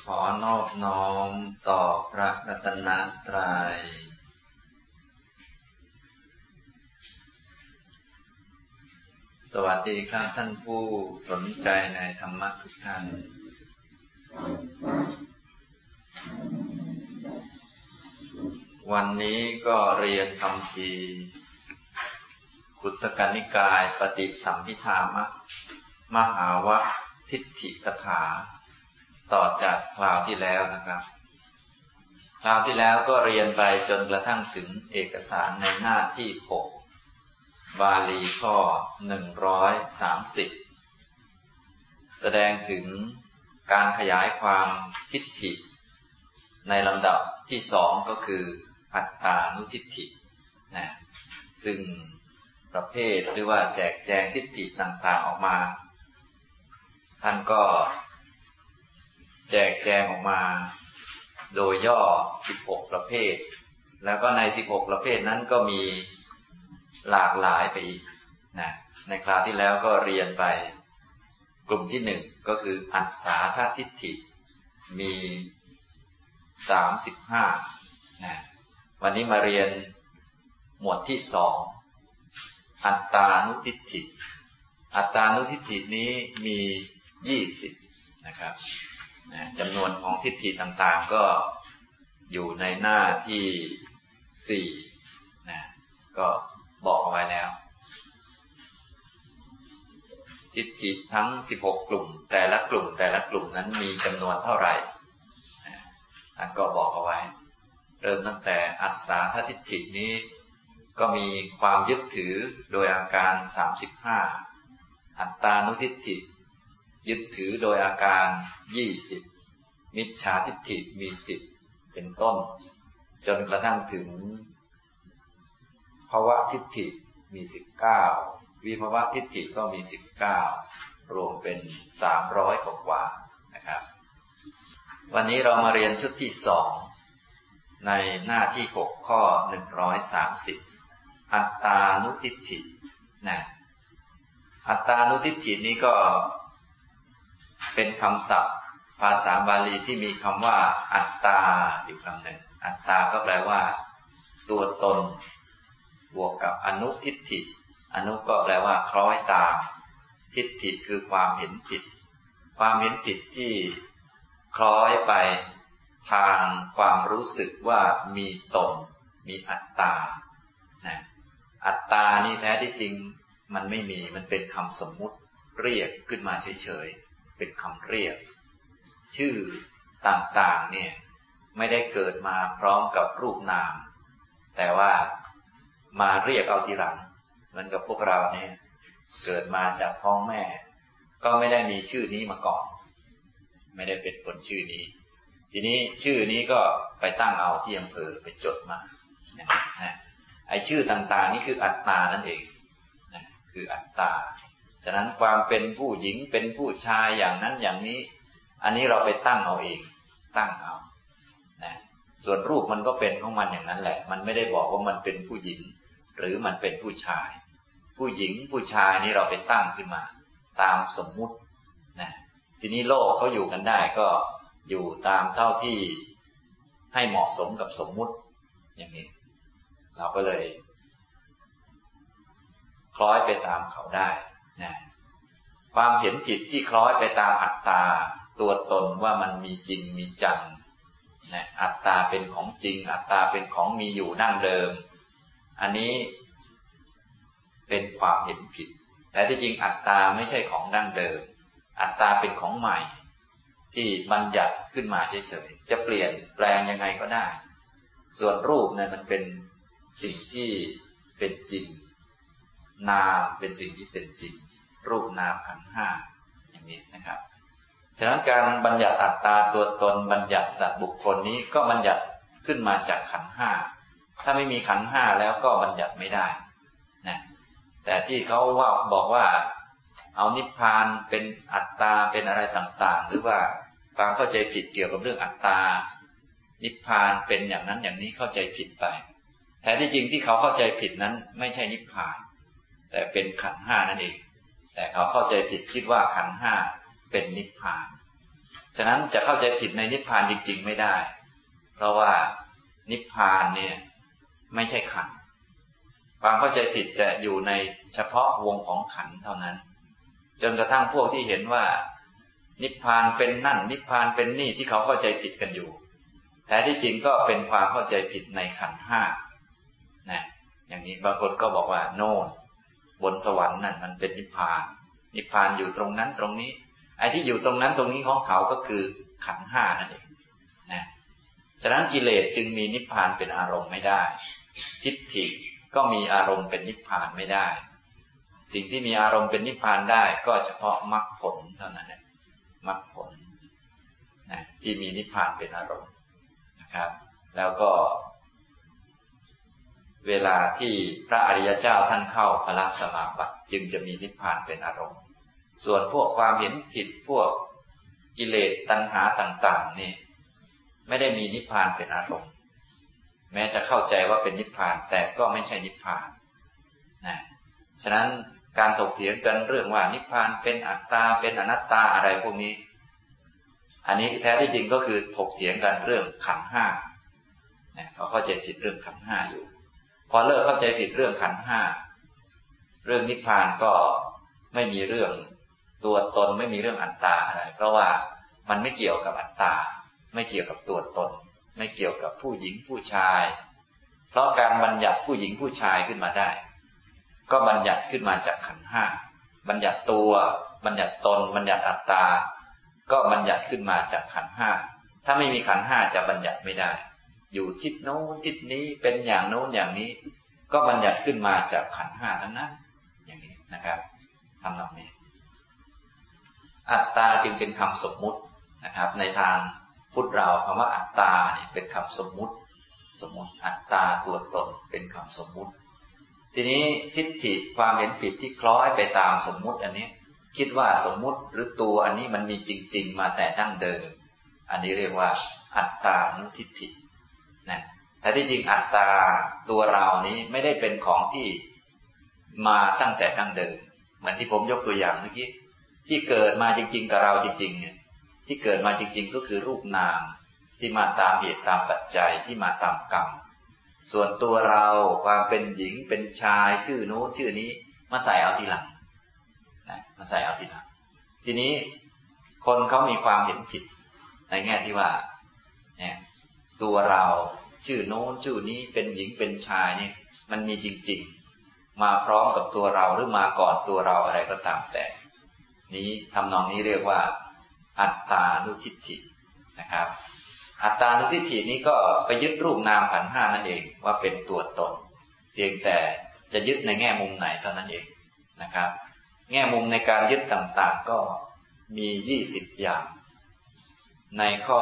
ขอนอบน้อมต่อพระรัตนตรัยสวัสดีครับท่านผู้สนใจในธรรมะทุกท่านวันนี้ก็เรียนคัมภีร์ขุตกนิกายปฏิสัมภิธามมหาวทิฏฐิกถาต่อจากคราวที่แล้วนะครับคราวที่แล้วก็เรียนไปจนกระทั่งถึงเอกสารในหน้าที่6บาลีข้อ130แสดงถึงการขยายความทิฏฐิในลำดับที่2ก็คืออัตตานุทิฏฐินะซึ่งประเภทหรือว่าแจกแจงทิฏฐิต่างๆออกมาท่านก็แจกแจงออกมาโดยย่อ16ประเภทแล้วก็ใน16ประเภทนั้นก็มีหลากหลายไปอีกนะในคราวที่แล้วก็เรียนไปกลุ่มที่1ก็คืออัสสาททิฏฐิมี35นะวันนี้มาเรียนหมวดที่2อัตตานุทิฏฐิอัตตานุทิฏฐินี้มี20นะครับจำนวนของทิฏฐิต่างๆก็อยู่ในหน้าที่4นะก็บอกเอาไว้แล้วทิฏฐิทั้ง16กลุ่มแต่ละกลุ่มนั้นมีจำนวนเท่าไหร่ท่านก็บอกเอาไว้เริ่มตั้งแต่อัสสาททิฏฐินี้ก็มีความยึดถือโดยอาการ35อัตตานุทิฏฐิยึดถือโดยอาการ20มิจฉาทิฏฐิมี10เป็นต้นจนกระทั่งถึงภวทิฏฐิมี19วิภวทิฏฐิก็มี19รวมเป็น300กว่านะครับวันนี้เรามาเรียนชุดที่2ในหน้าที่6ข้อ130อัตตานุทิฏฐินะอัตตานุทิฏฐินี้ก็เป็นคำศัพท์ภาษาบาลีที่มีคำว่าอัตตาอยู่คำหนึ่งอัตตาก็แปลว่าตัวตนบวกกับอนุทิฏฐิอนุก็แปลว่าคล้อยตามทิฏฐิคือความเห็นผิดที่คล้อยไปทางความรู้สึกว่ามีตนมีอัตตานะอัตตานี่แท้ที่จริงมันไม่มีมันเป็นคำสมมุติเรียกขึ้นมาเฉยๆเป็นคำเรียกชื่อต่างๆเนี่ยไม่ได้เกิดมาพร้อมกับรูปนามแต่ว่ามาเรียกเอาทีหลังเหมือนกับพวกเราเนี่ยเกิดมาจากท้องแม่ก็ไม่ได้มีชื่อนี้มาก่อนไม่ได้เป็นคนชื่อนี้ทีนี้ชื่อนี้ก็ไปตั้งเอาที่อำเภอไปจดมาไอ้ชื่อต่างๆนี่คืออัตตานั่นเองคืออัตตาฉะนั้นความเป็นผู้หญิงเป็นผู้ชายอย่างนั้นอย่างนี้อันนี้เราไปตั้งเอาเองตั้งเอาส่วนรูปมันก็เป็นของมันอย่างนั้นแหละมันไม่ได้บอกว่ามันเป็นผู้หญิงหรือมันเป็นผู้ชายผู้หญิงผู้ชายนี่เราไปตั้งขึ้นมาตามสมมุตินะทีนี้โลกเขาอยู่กันได้ก็อยู่ตามเท่าที่ให้เหมาะสมกับสมมุติอย่างนี้เราก็เลยคล้อยไปตามเขาได้นะความเห็นผิดที่คล้อยไปตามอัตตาตัวตนว่ามันมีจริงมีจังนะอัตตาเป็นของจริงอัตตาเป็นของมีอยู่ดั้งเดิมอันนี้เป็นความเห็นผิดแต่ที่จริงอัตตาไม่ใช่ของดั้งเดิมอัตตาเป็นของใหม่ที่บัญญัติขึ้นมาเฉยๆจะเปลี่ยนแปลงยังไงก็ได้ส่วนรูปเนี่ยมันเป็นสิ่งที่เป็นจริงนามเป็นสิ่งที่เป็นจริงรูปนามขันธ์ห้าอย่างนี้นะครับฉะนั้นการบัญญัติอัตตาตัวตนบัญญัติสัตว์บุคคลนี้ก็บัญญัติขึ้นมาจากขันธ์ห้าถ้าไม่มีขันธ์ห้าแล้วก็บัญญัติไม่ได้นะแต่ที่เขาว่าบอกว่าเอานิพพานเป็นอัตตาเป็นอะไรต่างๆหรือว่าความเข้าใจผิดเกี่ยวกับเรื่องอัตตานิพพานเป็นอย่างนั้นอย่างนี้เข้าใจผิดไปแต่ที่จริงที่เขาเข้าใจผิดนั้นไม่ใช่นิพพานแต่เป็นขันธ์ห้านั่นเองแต่เขาเข้าใจผิดคิดว่าขันธ์ห้าเป็นนิพพานฉะนั้นจะเข้าใจผิดในนิพพานจริงๆไม่ได้เพราะว่านิพพานเนี่ยไม่ใช่ขันธ์ความเข้าใจผิดจะอยู่ในเฉพาะวงของขันธ์เท่านั้นจนกระทั่งพวกที่เห็นว่านิพพานเป็นนั่นนิพพานเป็นนี่ที่เขาเข้าใจผิดกันอยู่แต่ที่จริงก็เป็นความเข้าใจผิดในขันธ์ห้านะอย่างนี้บางคนก็บอกว่าโน่นบนสวรรค์นั่นมันเป็นนิพพานนิพพานอยู่ตรงนั้นตรงนี้ไอ้ที่อยู่ตรงนั้นตรงนี้ของเขาก็คือขันธ์ห้านั่นเองนะฉะนั้นกิเลสจึงมีนิพพานเป็นอารมณ์ไม่ได้ทิฏฐิก็มีอารมณ์เป็นนิพพานไม่ได้สิ่งที่มีอารมณ์เป็นนิพพานได้ก็เฉพาะมรรคผลเท่านั้นแหละมรรคผลนะที่มีนิพพานเป็นอารมณ์นะครับแล้วก็เวลาที่พระอริยเจ้าท่านเข้าพระสมาบัติจึงจะมีนิพพานเป็นอารมณ์ส่วนพวกความเห็นผิดพวกกิเลสตัณหาต่างๆนี่ไม่ได้มีนิพพานเป็นอารมณ์แม้จะเข้าใจว่าเป็นนิพพานแต่ก็ไม่ใช่นิพพานนะฉะนั้นการถกเถียงกันเรื่องว่านิพพานเป็นอัตตาเป็นอนัตตาอะไรพวกนี้อันนี้แท้ที่จริงก็คือถกเถียงกันเรื่องขันธ์ห้าเขาเข้าใจผิดเรื่องขันธ์ห้าอยู่พอเลิกเข้าใจผิดเรื่องขันธ์ห้าเรื่องนิพพานก็ไม่มีเรื่องตัวตนไม่มีเรื่องอัตตาอะไรเพราะว่ามันไม่เกี่ยวกับอัตตาไม่เกี่ยวกับตัวตนไม่เกี่ยวกับผู้หญิงผู้ชายเพราะการบัญญัติผู้หญิงผู้ชายขึ้นมาได้ก็บัญญัติขึ้นมาจากขันธ์ห้าบัญญัติตัวบัญญัติตนบัญญัติอัตตาก็บัญญัติขึ้นมาจากขันธ์ห้าถ้าไม่มีขันธ์ห้าจะบัญญัติไม่ได้อยู่ทิศโน้นทิศนี้เป็นอย่างโน้นอย่างนี้ก็บัญญัติขึ้นมาจากขันธ์ห้าทั้งนั้นอย่างนี้นะครับทำนองนี้อัตตาจึงเป็นคำสมมุตินะครับในทางพุทธเราคำว่าอัตตาเนี่ยเป็นคำสมมุติอัตตาตัวตนเป็นคำสมมุติทีนี้ทิฏฐิความเห็นผิดที่คล้อยไปตามสมมุติอันนี้คิดว่าสมมุติหรือตัวอันนี้มันมีจริงๆมาแต่ดั้งเดิมอันนี้เรียกว่าอัตตานุทิฏฐินะแต่ที่จริงอัตตาตัวเรานี้ไม่ได้เป็นของที่มาตั้งแต่ดั้งเดิมเหมือนที่ผมยกตัวอย่างเมื่อกี้ที่เกิดมาจริงๆกับเราจริงๆเนี่ยที่เกิดมาจริงๆก็คือรูปนามที่มาตามเหตุตามปัจจัยที่มาตามกรรมส่วนตัวเราความเป็นหญิงเป็นชายชื่อโน้นชื่อนี้มาใส่เอาทีหลังนะมาใส่เอาทีหลังทีนี้คนเขามีความเห็นผิดในแง่ที่ว่าเนี่ยตัวเราชื่อโน้นชื่อนี้เป็นหญิงเป็นชายนี่มันมีจริงๆมาพร้อมกับตัวเราหรือมาก่อนตัวเราอะไรก็ตามแต่นี้ทำนองนี้เรียกว่าอัตตานุทิฏฐินะครับอัตตานุทิฏฐินี้ก็ไปยึดรูปนามขันธ์ห้านั่นเองว่าเป็นตัวตนเพียงแต่จะยึดในแง่มุมไหนเท่านั้นเองนะครับแง่มุมในการยึดต่างๆก็มี20อย่างในข้อ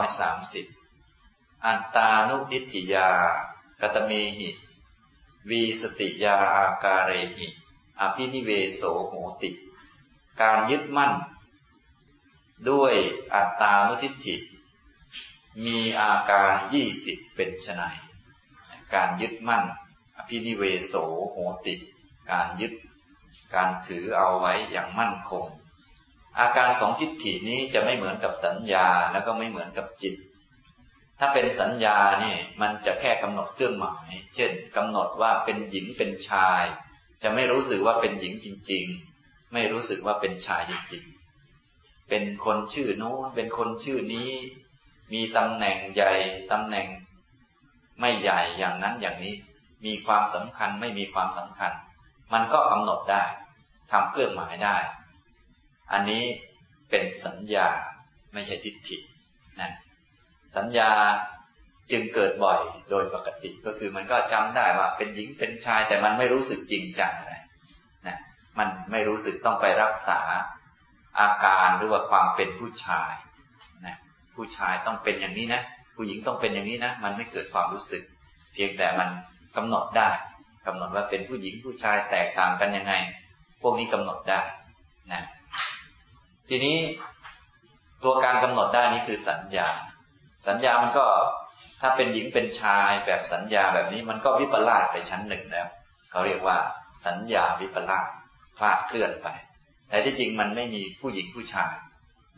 130อัตตานุทิฏฐิยากตเมหิวีสติยาอาการเรหิอภินิเวโสโหติการยึดมั่นด้วยอัตตานุทิฏฐิมีอาการ20เป็นไฉนการยึดมั่นอภินิเวโสโหติการยึดการถือเอาไว้อย่างมั่นคงอาการของทิฏฐินี้จะไม่เหมือนกับสัญญาแล้วก็ไม่เหมือนกับจิตถ้าเป็นสัญญาเนี่ยมันจะแค่กำหนดเครื่องหมายเช่นกำหนดว่าเป็นหญิงเป็นชายจะไม่รู้สึกว่าเป็นหญิงจริงๆไม่รู้สึกว่าเป็นชายจริงๆเป็นคนชื่อโน้นเป็นคนชื่อนี้มีตำแหน่งใหญ่ตำแหน่งไม่ใหญ่อย่างนั้นอย่างนี้มีความสำคัญไม่มีความสำคัญมันก็กำหนดได้ทำเครื่องหมายได้อันนี้เป็นสัญญาไม่ใช่ทิฏฐินะสัญญาจึงเกิดบ่อยโดยปกติก็คือมันก็จำได้ว่าเป็นหญิงเป็นชายแต่มันไม่รู้สึกจริงจังอะไรนะมันไม่รู้สึกต้องไปรักษาอาการหรือว่าความเป็นผู้ชายนะผู้ชายต้องเป็นอย่างนี้นะผู้หญิงต้องเป็นอย่างนี้นะมันไม่เกิดความรู้สึกเพียงแต่มันกำหนดได้กำหนดว่าเป็นผู้หญิงผู้ชายแตกต่างกันยังไงพวกนี้กำหนดได้นะทีนี้ตัวการกำหนดได้นี้คือสัญญามันก็ถ้าเป็นหญิงเป็นชายแบบสัญญาแบบนี้มันก็วิปลาสไปชั้นหนึ่งแล้วเขาเรียกว่าสัญญาวิปลาสคลาดเคลื่อนไปแต่ที่จริงมันไม่มีผู้หญิงผู้ชาย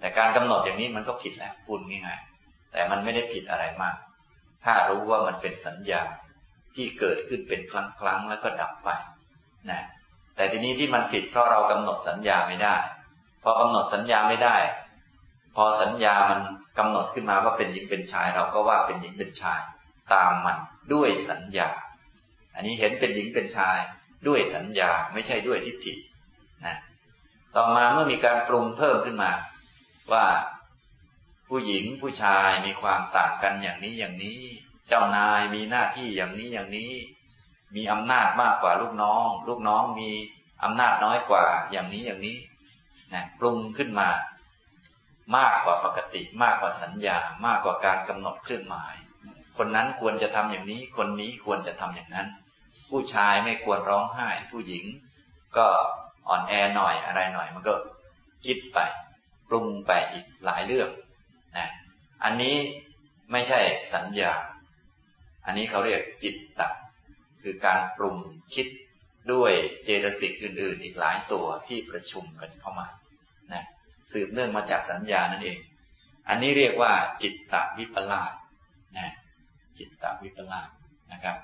แต่การกำหนดอย่างนี้มันก็ผิดแหละพูดง่ายๆแต่มันไม่ได้ผิดอะไรมากถ้ารู้ว่ามันเป็นสัญญาที่เกิดขึ้นเป็นครั้งๆแล้วก็ดับไปนะแต่ทีนี้ที่มันผิดเพราะเรากำหนดสัญญาไม่ได้พอกำหนดสัญญาไม่ได้พอสัญญามันกำหนดขึ้นมาว่าเป็นหญิงเป็นชายเราก็ว่าเป็นหญิงเป็นชายตามมันด้วยสัญญาอันนี้เห็นเป็นหญิงเป็นชายด้วยสัญญาไม่ใช่ด้วยทิฏฐินะต่อมาเมื่อมีการปรุงเพิ่มขึ้นมาว่าผู้หญิงผู้ชายมีความต่างกันอย่างนี้อย่างนี้เจ้านายมีหน้าที่อย่างนี้อย่างนี้มีอำนาจมากกว่าลูกน้องลูกน้องมีอำนาจน้อยกว่าอย่างนี้อย่างนี้นะปรุงขึ้นมามากกว่าปกติมากกว่าสัญญามากกว่าการกำหนดเครื่องหมายคนนั้นควรจะทำอย่างนี้คนนี้ควรจะทำอย่างนั้นผู้ชายไม่ควรร้องไห้ผู้หญิงก็อ่อนแอหน่อยอะไรหน่อยมันก็คิดไปปรุงไปอีกหลายเรื่องนะอันนี้ไม่ใช่สัญญาอันนี้เขาเรียกจิตตะคือการปรุงคิดด้วยเจตสิกอื่นๆอีกหลายตัวที่ประชุมกันเข้ามานะสืบเนื่องมาจากสัญญานั่นเองอันนี้เรียกว่าจิตตวิปลาสนะจิตตวิปลาสนะครับ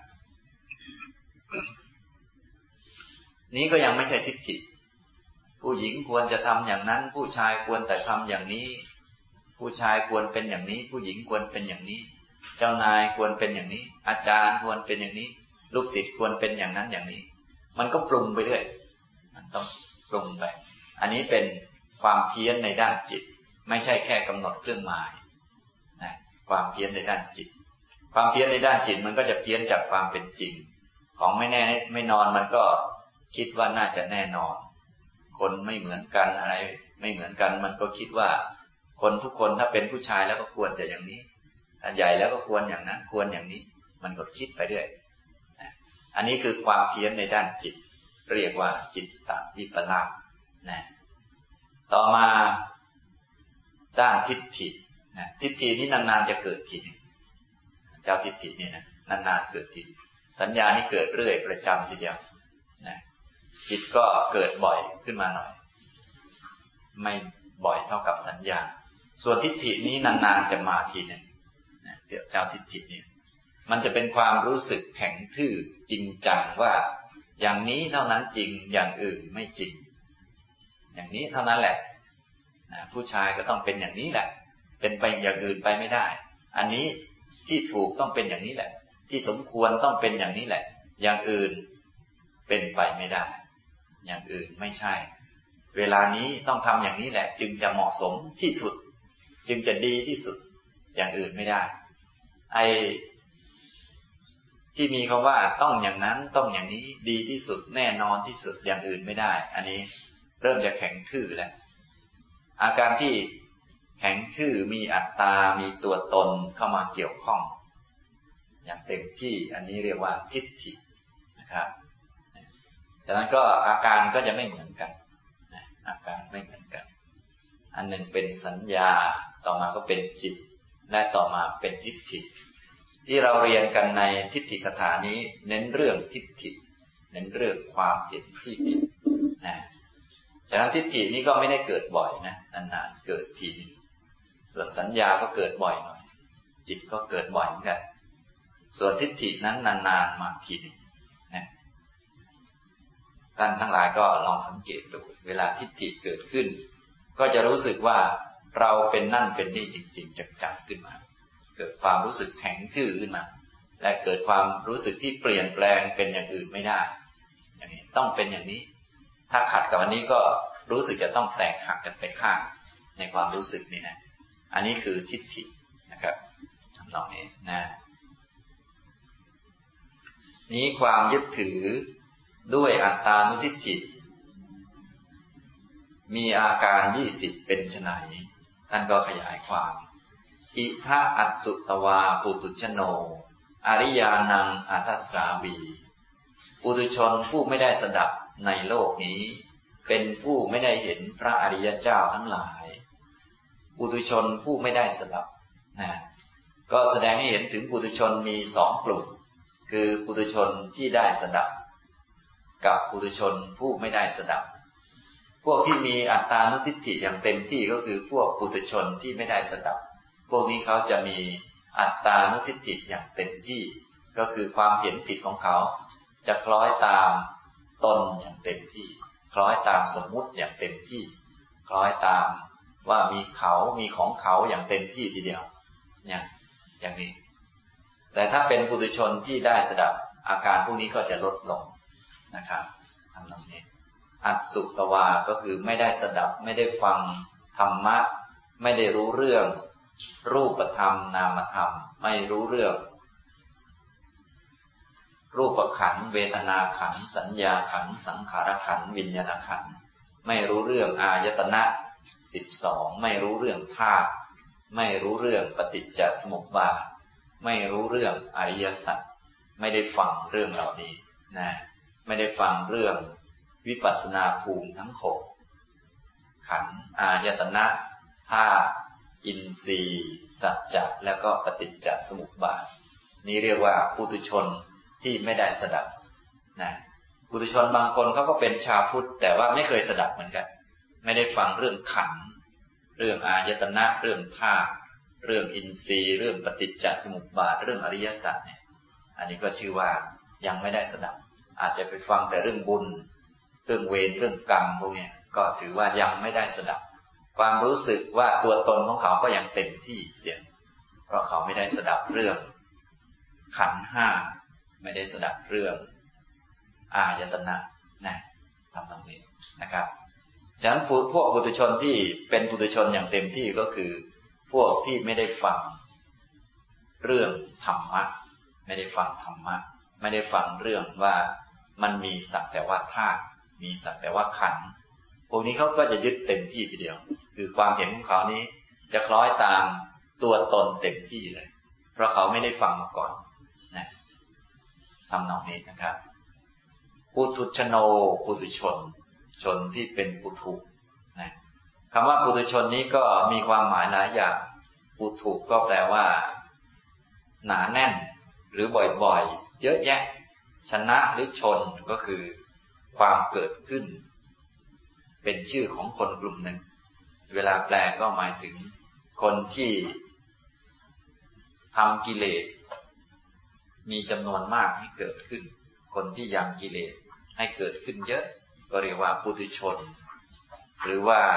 นี้ก็ยังไม่ใช่ทิฏฐิผู้หญิงควรจะทำอย่างนั้นผู้ชายควรแต่ทำอย่างนี้ผู้ชายควรเป็นอย่างนี้ผู้หญิงควรเป็นอย่างนี้เจ้านายควรเป็นอย่างนี้อาจารย์ควรเป็นอย่างนี้ลูกศิษย์ควรเป็นอย่างนั้นอย่างนี้มันก็ปรุงไปเรื่อยมันต้องปรุงไปอันนี้เป็นความเพี้ยนในด้านจิตไม่ใช่แค่กำหนดเครื่องหมายนะความเพี้ยนในด้านจิตความเพี้ยนในด้านจิตมันก็จะเพี้ยนจากความเป็นจริงของไม่แน่ไม่นอนมันก็คิดว่าน่าจะแน่นอนคนไม่เหมือนกันอะไรไม่เหมือนกันมันก็คิดว่าคนทุกคนถ้าเป็นผู้ชายแล้วก็ควรจะอย่างนี้ถ้าใหญ่แล้วก็ควรอย่างนั้นควรอย่างนี้มันก็คิดไปเรื่อยอันนี้คือความเพี้ยนในด้านจิตเรียกว่าจิตตวิปลาสนะต่อมาด้านทิฏฐินะทิฏฐินี้นานๆจะเกิดทีนึงเจ้าทิฏฐินี่นะนานๆเกิดทีสัญญานี่เกิดเรื่อยประจำทีเดียวนะจิตก็เกิดบ่อยขึ้นมาหน่อยไม่บ่อยเท่ากับสัญญาส่วนทิฏฐินี้นานๆจะมาทีนึงนะเจ้าทิฏฐินี่มันจะเป็นความรู้สึกแข็งทื่อจริงจังว่าอย่างนี้เท่านั้นจริงอย่างอื่นไม่จริงอย่างนี้เท่านั้นแหละนะผู้ชายก็ต้องเป็นอย่างนี้แหละเป็นไปอย่างอื่นไปไม่ได้อันนี้ที่ถูกต้องเป็นอย่างนี้แหละที่สมควรต้องเป็นอย่างนี้แหละอย่างอื่นเป็นไปไม่ได้อย่างอื่นไม่ใช่เวลานี้ต้องทำอย่างนี้แหละจึงจะเหมาะสมที่สุดจึงจะดีที่สุดอย่างอื่นไม่ได้ไอ้ที่มีคำว่าต้องอย่างนั้นต้องอย่างนี้ดีที่สุดแน่นอนที่สุดอย่างอื่นไม่ได้อันนี้เริ่มจะแข็งทื่อแล้วอาการที่แข็งทื่อมีอัตตามีตัวตนเข้ามาเกี่ยวข้องอย่างเต็มที่อันนี้เรียกว่าทิฏฐินะครับฉะนั้นก็อาการก็จะไม่เหมือนกันอาการไม่เหมือนกันอันหนึ่งเป็นสัญญาต่อมาก็เป็นจิตและต่อมาเป็นทิฏฐิที่เราเรียนกันในทิฏฐิคถานี้เน้นเรื่องทิฏฐิเน้นเรื่องความเห็นที่ผิดนะฉะนั้นทิฏฐินี้ก็ไม่ได้เกิดบ่อยนะนานๆเกิดทีนึงส่วนสัญญาก็เกิดบ่อยหน่อยจิตก็เกิดบ่อยเหมือนกันส่วนทิฏฐินั้นนานๆมาทีนึงนะท่านทั้งหลายก็ลองสังเกตดูเวลาทิฏฐิเกิดขึ้นก็จะรู้สึกว่าเราเป็นนั่นเป็นนี่จริงๆจังๆขึ้นมาเกิดความรู้สึกแข็งทื่อขึ้นมาและเกิดความรู้สึกที่เปลี่ยนแปลงเป็นอย่างอื่นไม่ได้อย่างนี้ต้องเป็นอย่างนี้ถ้าขัดกับอันนี้ก็รู้สึกจะต้องแตกหักกันไปข้างในความรู้สึกนี่นะอันนี้คือทิฏฐินะครับทำนองนี้นะนี้ความยึดถือด้วยอัตตานุทิฏฐิมีอาการ20เป็นไฉนท่านก็ขยายความอิทะอัสสุตวาปุตุชโนอริยานังอัทัสสาวีปุถุชนผู้ไม่ได้สดับในโลกนี้เป็นผู้ไม่ได้เห็นพระอริยเจ้าทั้งหลายปุถุชนผู้ไม่ได้สดับนะก็แสดงให้เห็นถึงปุถุชนมี2กลุ่มคือปุถุชนที่ได้สดับกับปุถุชนผู้ไม่ได้สดับผวกที่มีอัตตานุทิฏฐิอย่างเต็มที่ก็คือพวกปุถุชนที่ไม่ได้สดับพวกนี้เขาจะมีอัตตานุทิฏฐิอย่างเต็มที่ก็คือความเห็นผิดของเขาจะคล้อยตามตนอย่างเต็มที่คล้อยตามสมมุติอย่างเต็มที่คล้อยตามว่ามีเขามีของเขาอย่างเต็มที่ทีเดียวเนี่ยอย่างนี้แต่ถ้าเป็นปุถุชนที่ได้สดับอาการพวกนี้ก็จะลดลงนะครับทำตรงนี้อัตสุตวาก็คือไม่ได้สดับไม่ได้ฟังธรรมะไม่ได้รู้เรื่องรูปธรรมนามธรรมไม่รู้เรื่องรูปขันธ์เวทนาขันธ์สัญญาขันธ์สังขารขันธ์วิญญาณขันธ์ไม่รู้เรื่องอายตนะ12ไม่รู้เรื่องธาตุไม่รู้เรื่องปฏิจจสมุปบาทไม่รู้เรื่องอริยสัจไม่ได้ฟังเรื่องเหล่านี้นะไม่ได้ฟังเรื่องวิปัสสนาภูมิทั้ง6ขันธ์อายตนะธาตุอินทรีย์สัจจะแล้วก็ปฏิจจสมุปบาทนี้เรียกว่าปุถุชนที่ไม่ได้สดับนะปุถุชนบางคนเขาก็เป็นชาวพุทธแต่ว่าไม่เคยสดับเหมือนกันไม่ได้ฟังเรื่องขันธ์เรื่องอายตนะเรื่องธาตุเรื่องอินทรีย์เรื่องปฏิจจสมุปบาทเรื่องอริยสัจเนี่ยอันนี้ก็ชื่อว่ายังไม่ได้สดับอาจจะไปฟังแต่เรื่องบุญเรื่องเวรเรื่องกรรมพวกนี้ก็ถือว่ายังไม่ได้สดับความรู้สึกว่าตัวตนของเขาก็ยังเต็มที่เดียวเพราะเขาไม่ได้สดับเรื่องขันธ์5ไม่ได้สดับเรื่องอายตนะนะทำตรงนี้นะครับฉะนั้นพวกปุถุชนที่เป็นปุถุชนอย่างเต็มที่ก็คือพวกที่ไม่ได้ฟังเรื่องธรรมะไม่ได้ฟังธรรมะไม่ได้ฟังเรื่องว่ามันมีสักแต่ว่าธาตุมีสักแต่ว่าขันธ์พวกนี้เขาก็จะยึดเต็มที่ทีเดียวคือความเห็นของเขานี้จะคล้อยตามตัวตนเต็มที่เลยเพราะเขาไม่ได้ฟังมาก่อนนะทำนองนี้นะครับปุถุชโนปุถุชนชนที่เป็นปุถุนะคำว่าปุถุชนนี้ก็มีความหมายหลายอย่างปุถุก็แปลว่าหนาแน่นหรือบ่อยๆเยอะแยะชนะหรือชนก็คือความเกิดขึ้นเป็นชื่อของคนกลุ่มหนึ่งเวลาแปลก็หมายถึงคนที่ทำกิเลสมีจำนวนมากให้เกิดขึ้นคนที่ยังกิเลสให้เกิดขึ้นเยอะก็เรียกว่าปุถุชนหรือว่า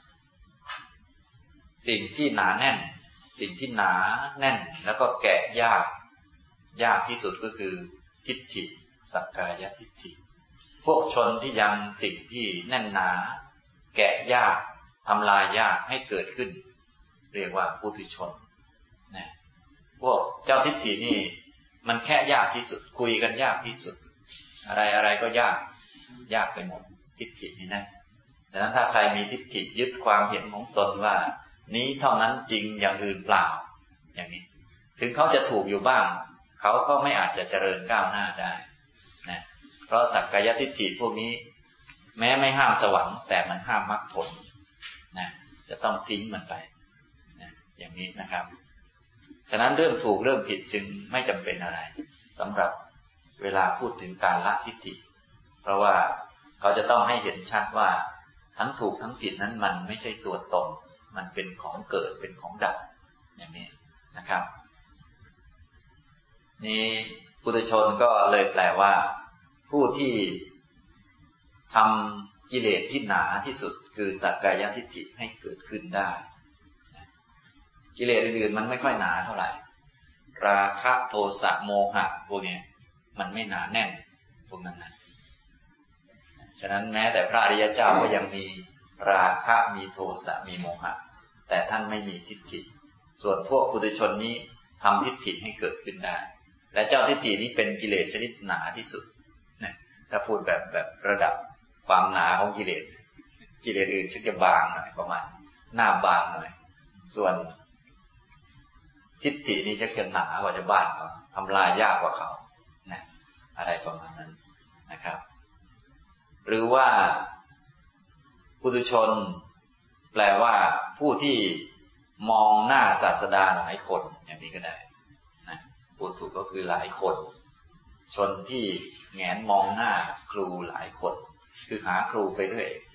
สิ่งที่หนาแน่นสิ่งที่หนาแน่นแล้วก็แกะยากที่สุดก็คือทิฏฐิสักกายทิฏฐิพวกชนที่ยังสิ่งที่แน่นหนาแกะยากทำลายยากให้เกิดขึ้นเรียกว่าปุถุชนนะพวกเจ้าทิฏฐินี่มันแค่ยากที่สุดคุยกันยากที่สุดอะไรก็ยากไปหมดทิฏฐินี่นะฉะนั้นถ้าใครมีทิฏฐิยึดความเห็นของตนว่านี้เท่านั้นจริงอย่างอื่นเปล่าอย่างนี้ถึงเขาจะถูกอยู่บ้างเขาก็ไม่อาจจะเจริญก้าวหน้าได้นะเพราะสักกายทิฏฐิพวกนี้แม้ไม่ห้ามสวรรค์แต่มันห้ามมรรคผลนะจะต้องทิ้งมันไปนะอย่างนี้นะครับฉะนั้นเรื่องถูกเรื่องผิดจึงไม่จำเป็นอะไรสำหรับเวลาพูดถึงการละทิฏฐิเพราะว่าเขาจะต้องให้เห็นชัดว่าทั้งถูกทั้งผิดนั้นมันไม่ใช่ตัวตนมันเป็นของเกิดเป็นของดับอย่างนี้นะครับนี่ปุถุชนก็เลยแปลว่าผู้ที่ทำกิเลสที่หนาที่สุดคือสักกายทิฏฐิให้เกิดขึ้นได้กิเลสอื่นๆมันไม่ค่อยหนาเท่าไหร่ราคะโทสะโมหะพวกนี้มันไม่หนาแน่นพวกนั้นนะฉะนั้นแม้แต่พระอริยเจ้าก็ยังมีราคะมีโทสะมีโมหะแต่ท่านไม่มีทิฏฐิส่วนพวกปุถุชนนี้ทำทิฏฐิให้เกิดขึ้นได้และเจ้าทิฏฐินี้เป็นกิเลสชนิดหนาที่สุดนะถ้าพูดแบบระดับความหนาของกิเลสอื่นชักจะบางหน่อยประมาณหน้าบางหน่อยส่วนทิฏฐินี้ชักจะหนากว่าจะบางเขาทำลายยากกว่าเขานะอะไรประมาณนั้นนะครับหรือว่าปุถุชนแปลว่าผู้ที่มองหน้าศาสดาหลายคนอย่างนี้ก็ได้นะปุถุก็คือหลายคนชนที่แงนมองหน้าครูหลายคนคือหาครูไปเรื่อย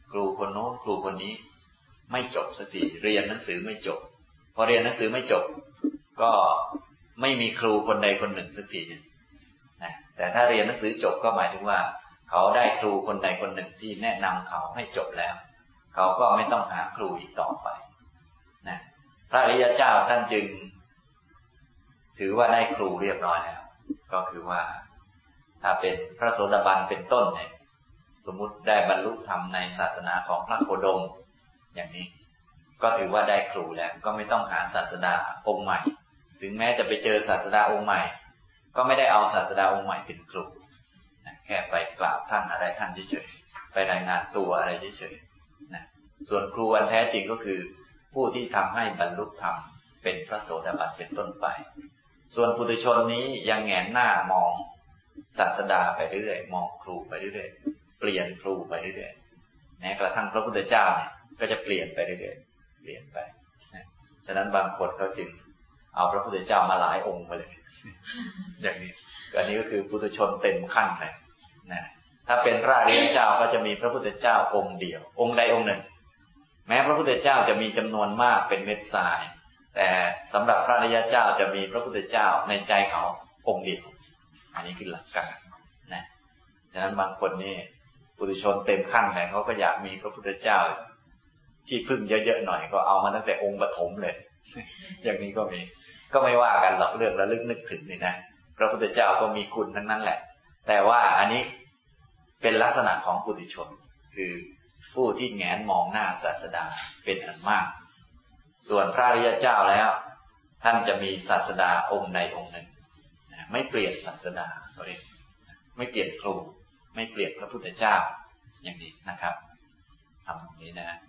ครูคนโน้นครูคนนี้ไม่จบสักทีเรียนหนังสือไม่จบพอเรียนหนังสือไม่จบก็ไม่มีครูคนใดคนหนึ่งสักทีนะแต่ถ้าเรียนหนังสือจบก็หมายถึงว่าเขาได้ครูคนใดคนหนึ่งที่แนะนำเขาให้จบแล้วเขาก็ไม่ต้องหาครูอีกต่อไปนะพระอริยเจ้าท่านจึงถือว่าได้ครูเรียบร้อยแล้วก็คือว่าถ้าเป็นพระโสดาบันเป็นต้นเนี่ยสมมุติได้บรรลุธรรมในศาสนาของพระโคดมอย่างนี้ก็ถือว่าได้ครูแล้วก็ไม่ต้องหาศาสดาองค์ใหม่ถึงแม้จะไปเจอศาสดาองค์ใหม่ก็ไม่ได้เอาศาสดาองค์ใหม่เป็นครูแค่ไปกราบท่านอะไรท่านเฉยๆไปรายงานตัวอะไรเฉยๆนะส่วนครูอันแท้จริงก็คือผู้ที่ทำให้บรรลุธรรมเป็นพระโสดาบันเป็นต้นไปส่วนปุถุชนนี้ยังแหงนหน้ามองศาสดาไปเรื่อยๆมองครูไปเรื่อยๆเปลี่ยนครูไปเรื่อยๆแม้กระทั่งพระพุทธเจ้าเนี่ยก็จะเปลี่ยนไปเรื่อยๆเปลี่ยนไปนะฉะนั้นบางคนเขาจึงเอาพระพุทธเจ้ามาหลายองค์ไปเลยอย่างนี้อันนี้ก็คือปุถุชนเต็มขั้นเลยนะถ้าเป็นพระอริยเจ้าก็จะมีพระพุทธเจ้าองค์เดียวองค์ใดองค์หนึ่งแม้พระพุทธเจ้าจะมีจำนวนมากเป็นเม็ดทรายแต่สำหรับพระอริยเจ้าจะมีพระพุทธเจ้าในใจเขาองค์เดียวอันนี้คือหลักการนะฉะนั้นบางคนนี่ปุถุชนเต็มขั้นแต่เขาก็อยากมีพระพุทธเจ้าที่พึ่งเยอะๆหน่อยก็เอามาตั้งแต่องค์ปฐมเลยอย่างนี้ก็มีก็ไม่ว่ากันหรอกเรื่องระลึกนึกถึงนี่นะพระพุทธเจ้าก็มีคุณทั้งนั้นแหละแต่ว่าอันนี้เป็นลักษณะของปุถุชนคือผู้ที่แงนมองหน้าศาสดาเป็นอันมากส่วนพระอริยเจ้าแล้วท่านจะมีศาสดาองค์ใดองค์หนึ่งไม่เปลี่ยนศาสดาเขาเรียกไม่เปลี่ยนครูไม่เปลี่ยนพระพุทธเจ้าอย่างนี้นะครับทำตรงนี้นะ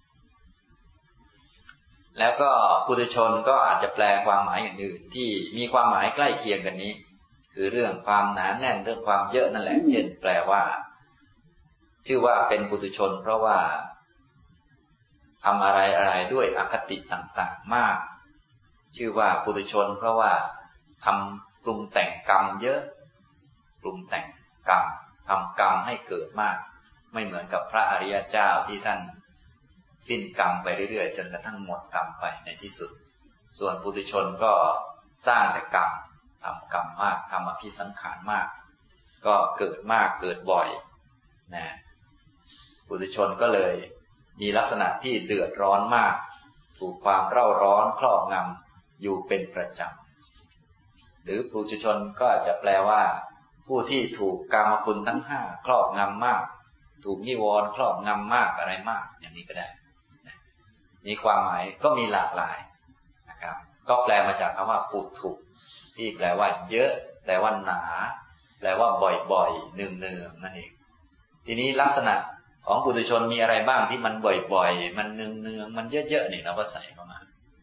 แล้วก็ปุถุชนก็อาจจะแปลความหมายอื่นๆที่มีความหมายใกล้เคียงกันนี้คือเรื่องความหนาแน่นเรื่องความเยอะนั่นแหละเช่นแปลว่าชื่อว่าเป็นปุถุชนเพราะว่าทำอะไรด้วยอคติต่างๆมากชื่อว่าปุถุชนเพราะว่าทำปรุงแต่งกรรมเยอะปรุงแต่งกรรมทำกรรมให้เกิดมากไม่เหมือนกับพระอริยเจ้าที่ท่านสิ้นกรรมไปเรื่อยๆจนกระทั่งหมดกรรมไปในที่สุดส่วนปุถุชนก็สร้างแต่กรรมทำกรรมมากทำอภิสังขารมากก็เกิดมากเกิดบ่อยนะปุถุชนก็เลยมีลักษณะที่เดือดร้อนมากถูกความเร่าร้อนครอบงำอยู่เป็นประจำหรือปุถุชนก็อาจจะแปลว่าผู้ที่ถูกกามคุณทั้งห้าครอบงำมากถูกนิวรณ์ครอบงำมากอะไรมากอย่างนี้ก็ได้นี่ความหมายก็มีหลากหลายนะครับก็แปลมาจากคำว่าปุถุที่แปลว่าเยอะแปลว่าหนาแปลว่าบ่อยๆเนืองๆนั่นเองทีนี้ลักษณะของปุถุชนมีอะไรบ้างที่มันบ่อยๆมันเนืองๆมันเยอะๆนี่เราก็ใส่เข้ามา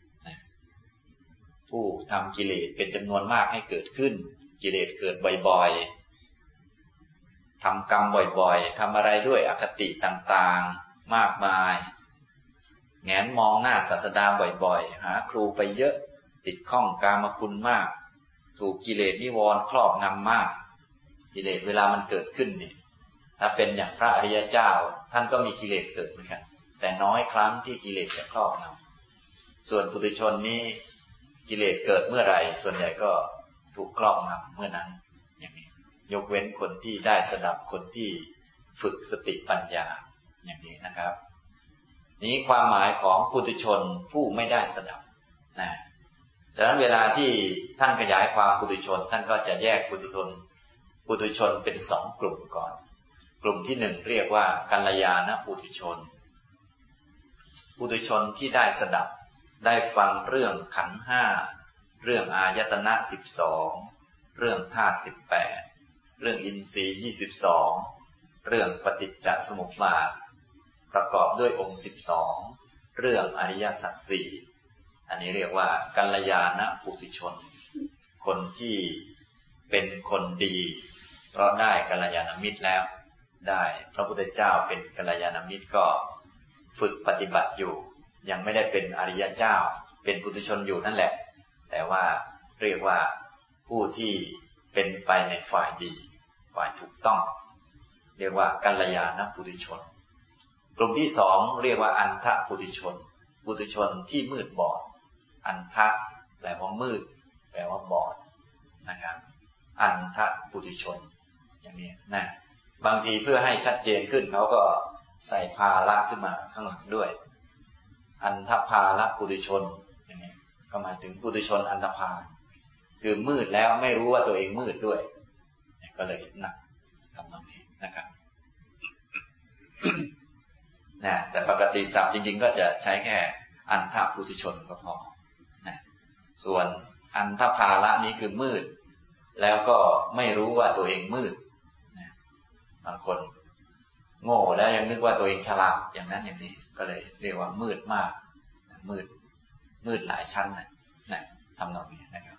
ผู้ทำกิเลสเป็นจำนวนมากให้เกิดขึ้นกิเลสเกิดบ่อยๆทำกรรมบ่อยๆทำอะไรด้วยอคติต่างๆมากมายแงนมองหน้าศาสดาบ่อยๆหาครูไปเยอะติดข้องกามคุณมากถูกกิเลสนิวรณ์ครอบงำมากกิเลสเวลามันเกิดขึ้นนี่ถ้าเป็นอย่างพระอริยเจ้าท่านก็มีกิเลสเกิดเหมือนกันแต่น้อยครั้งที่กิเลสจะครอบงำส่วนปุถุชนนี้กิเลสเกิดเมื่อไหร่ส่วนใหญ่ก็ถูกครอบงำเมื่อนั้นอย่างนี้ยกเว้นคนที่ได้สดับคนที่ฝึกสติปัญญาอย่างนี้นะครับนี้ความหมายของปุถุชนผู้ไม่ได้สดับนะฉะนั้นเวลาที่ท่านขยายความปุถุชนท่านก็จะแยกปุถุชนเป็นสองกลุ่มก่อนกลุ่มที่หนึ่งเรียกว่ากัลยาณปุถุชนปุถุชนที่ได้สดับได้ฟังเรื่องขันธ์ห้าเรื่องอายตนะ12เรื่องธาตุ18เรื่องอินทรีย์22เรื่องปฏิจจสมุปบาทประกอบด้วยองค์12เรื่องอริยสัจ4อันนี้เรียกว่ากัลยาณปุถุชนคนที่เป็นคนดีเพราะได้กัลยาณมิตรแล้วได้พระพุทธเจ้าเป็นกัลยาณมิตรก็ฝึกปฏิบัติอยู่ยังไม่ได้เป็นอริยเจ้าเป็นปุถุชนอยู่นั่นแหละแต่ว่าเรียกว่าผู้ที่เป็นไปในฝ่ายดีฝ่ายถูกต้องเรียกว่ากัลยาณปุถุชนกลุ่มที่สองเรียกว่าอันทะปุถุชนปุถุชนที่มืดบอดอันทะแปลว่ามืดแปลว่าบอดนะครับอันทะปุถุชนอย่างนี้นะบางทีเพื่อให้ชัดเจนขึ้นเขาก็ใส่ภาละขึ้นมาข้างหลังด้วยอันทภาละปุถุชนอย่างนี้ก็หมายถึงปุถุชนอันธพาลคือมืดแล้วไม่รู้ว่าตัวเองมืดด้วยก็เลยหนักคำนองนี้นะครับ นะแต่ปกติศัพท์จริงๆก็จะใช้แค่อันทปุถุชนก็พอนะส่วนอันทภาละนี้คือมืดแล้วก็ไม่รู้ว่าตัวเองมืดนะบางคนโง่แล้วยังนึกว่าตัวเองฉลาดอย่างนั้นอย่างนี้ก็เลยเรียกว่ามืดมากมืดหลายชั้นนะทำนองนี้นะครับ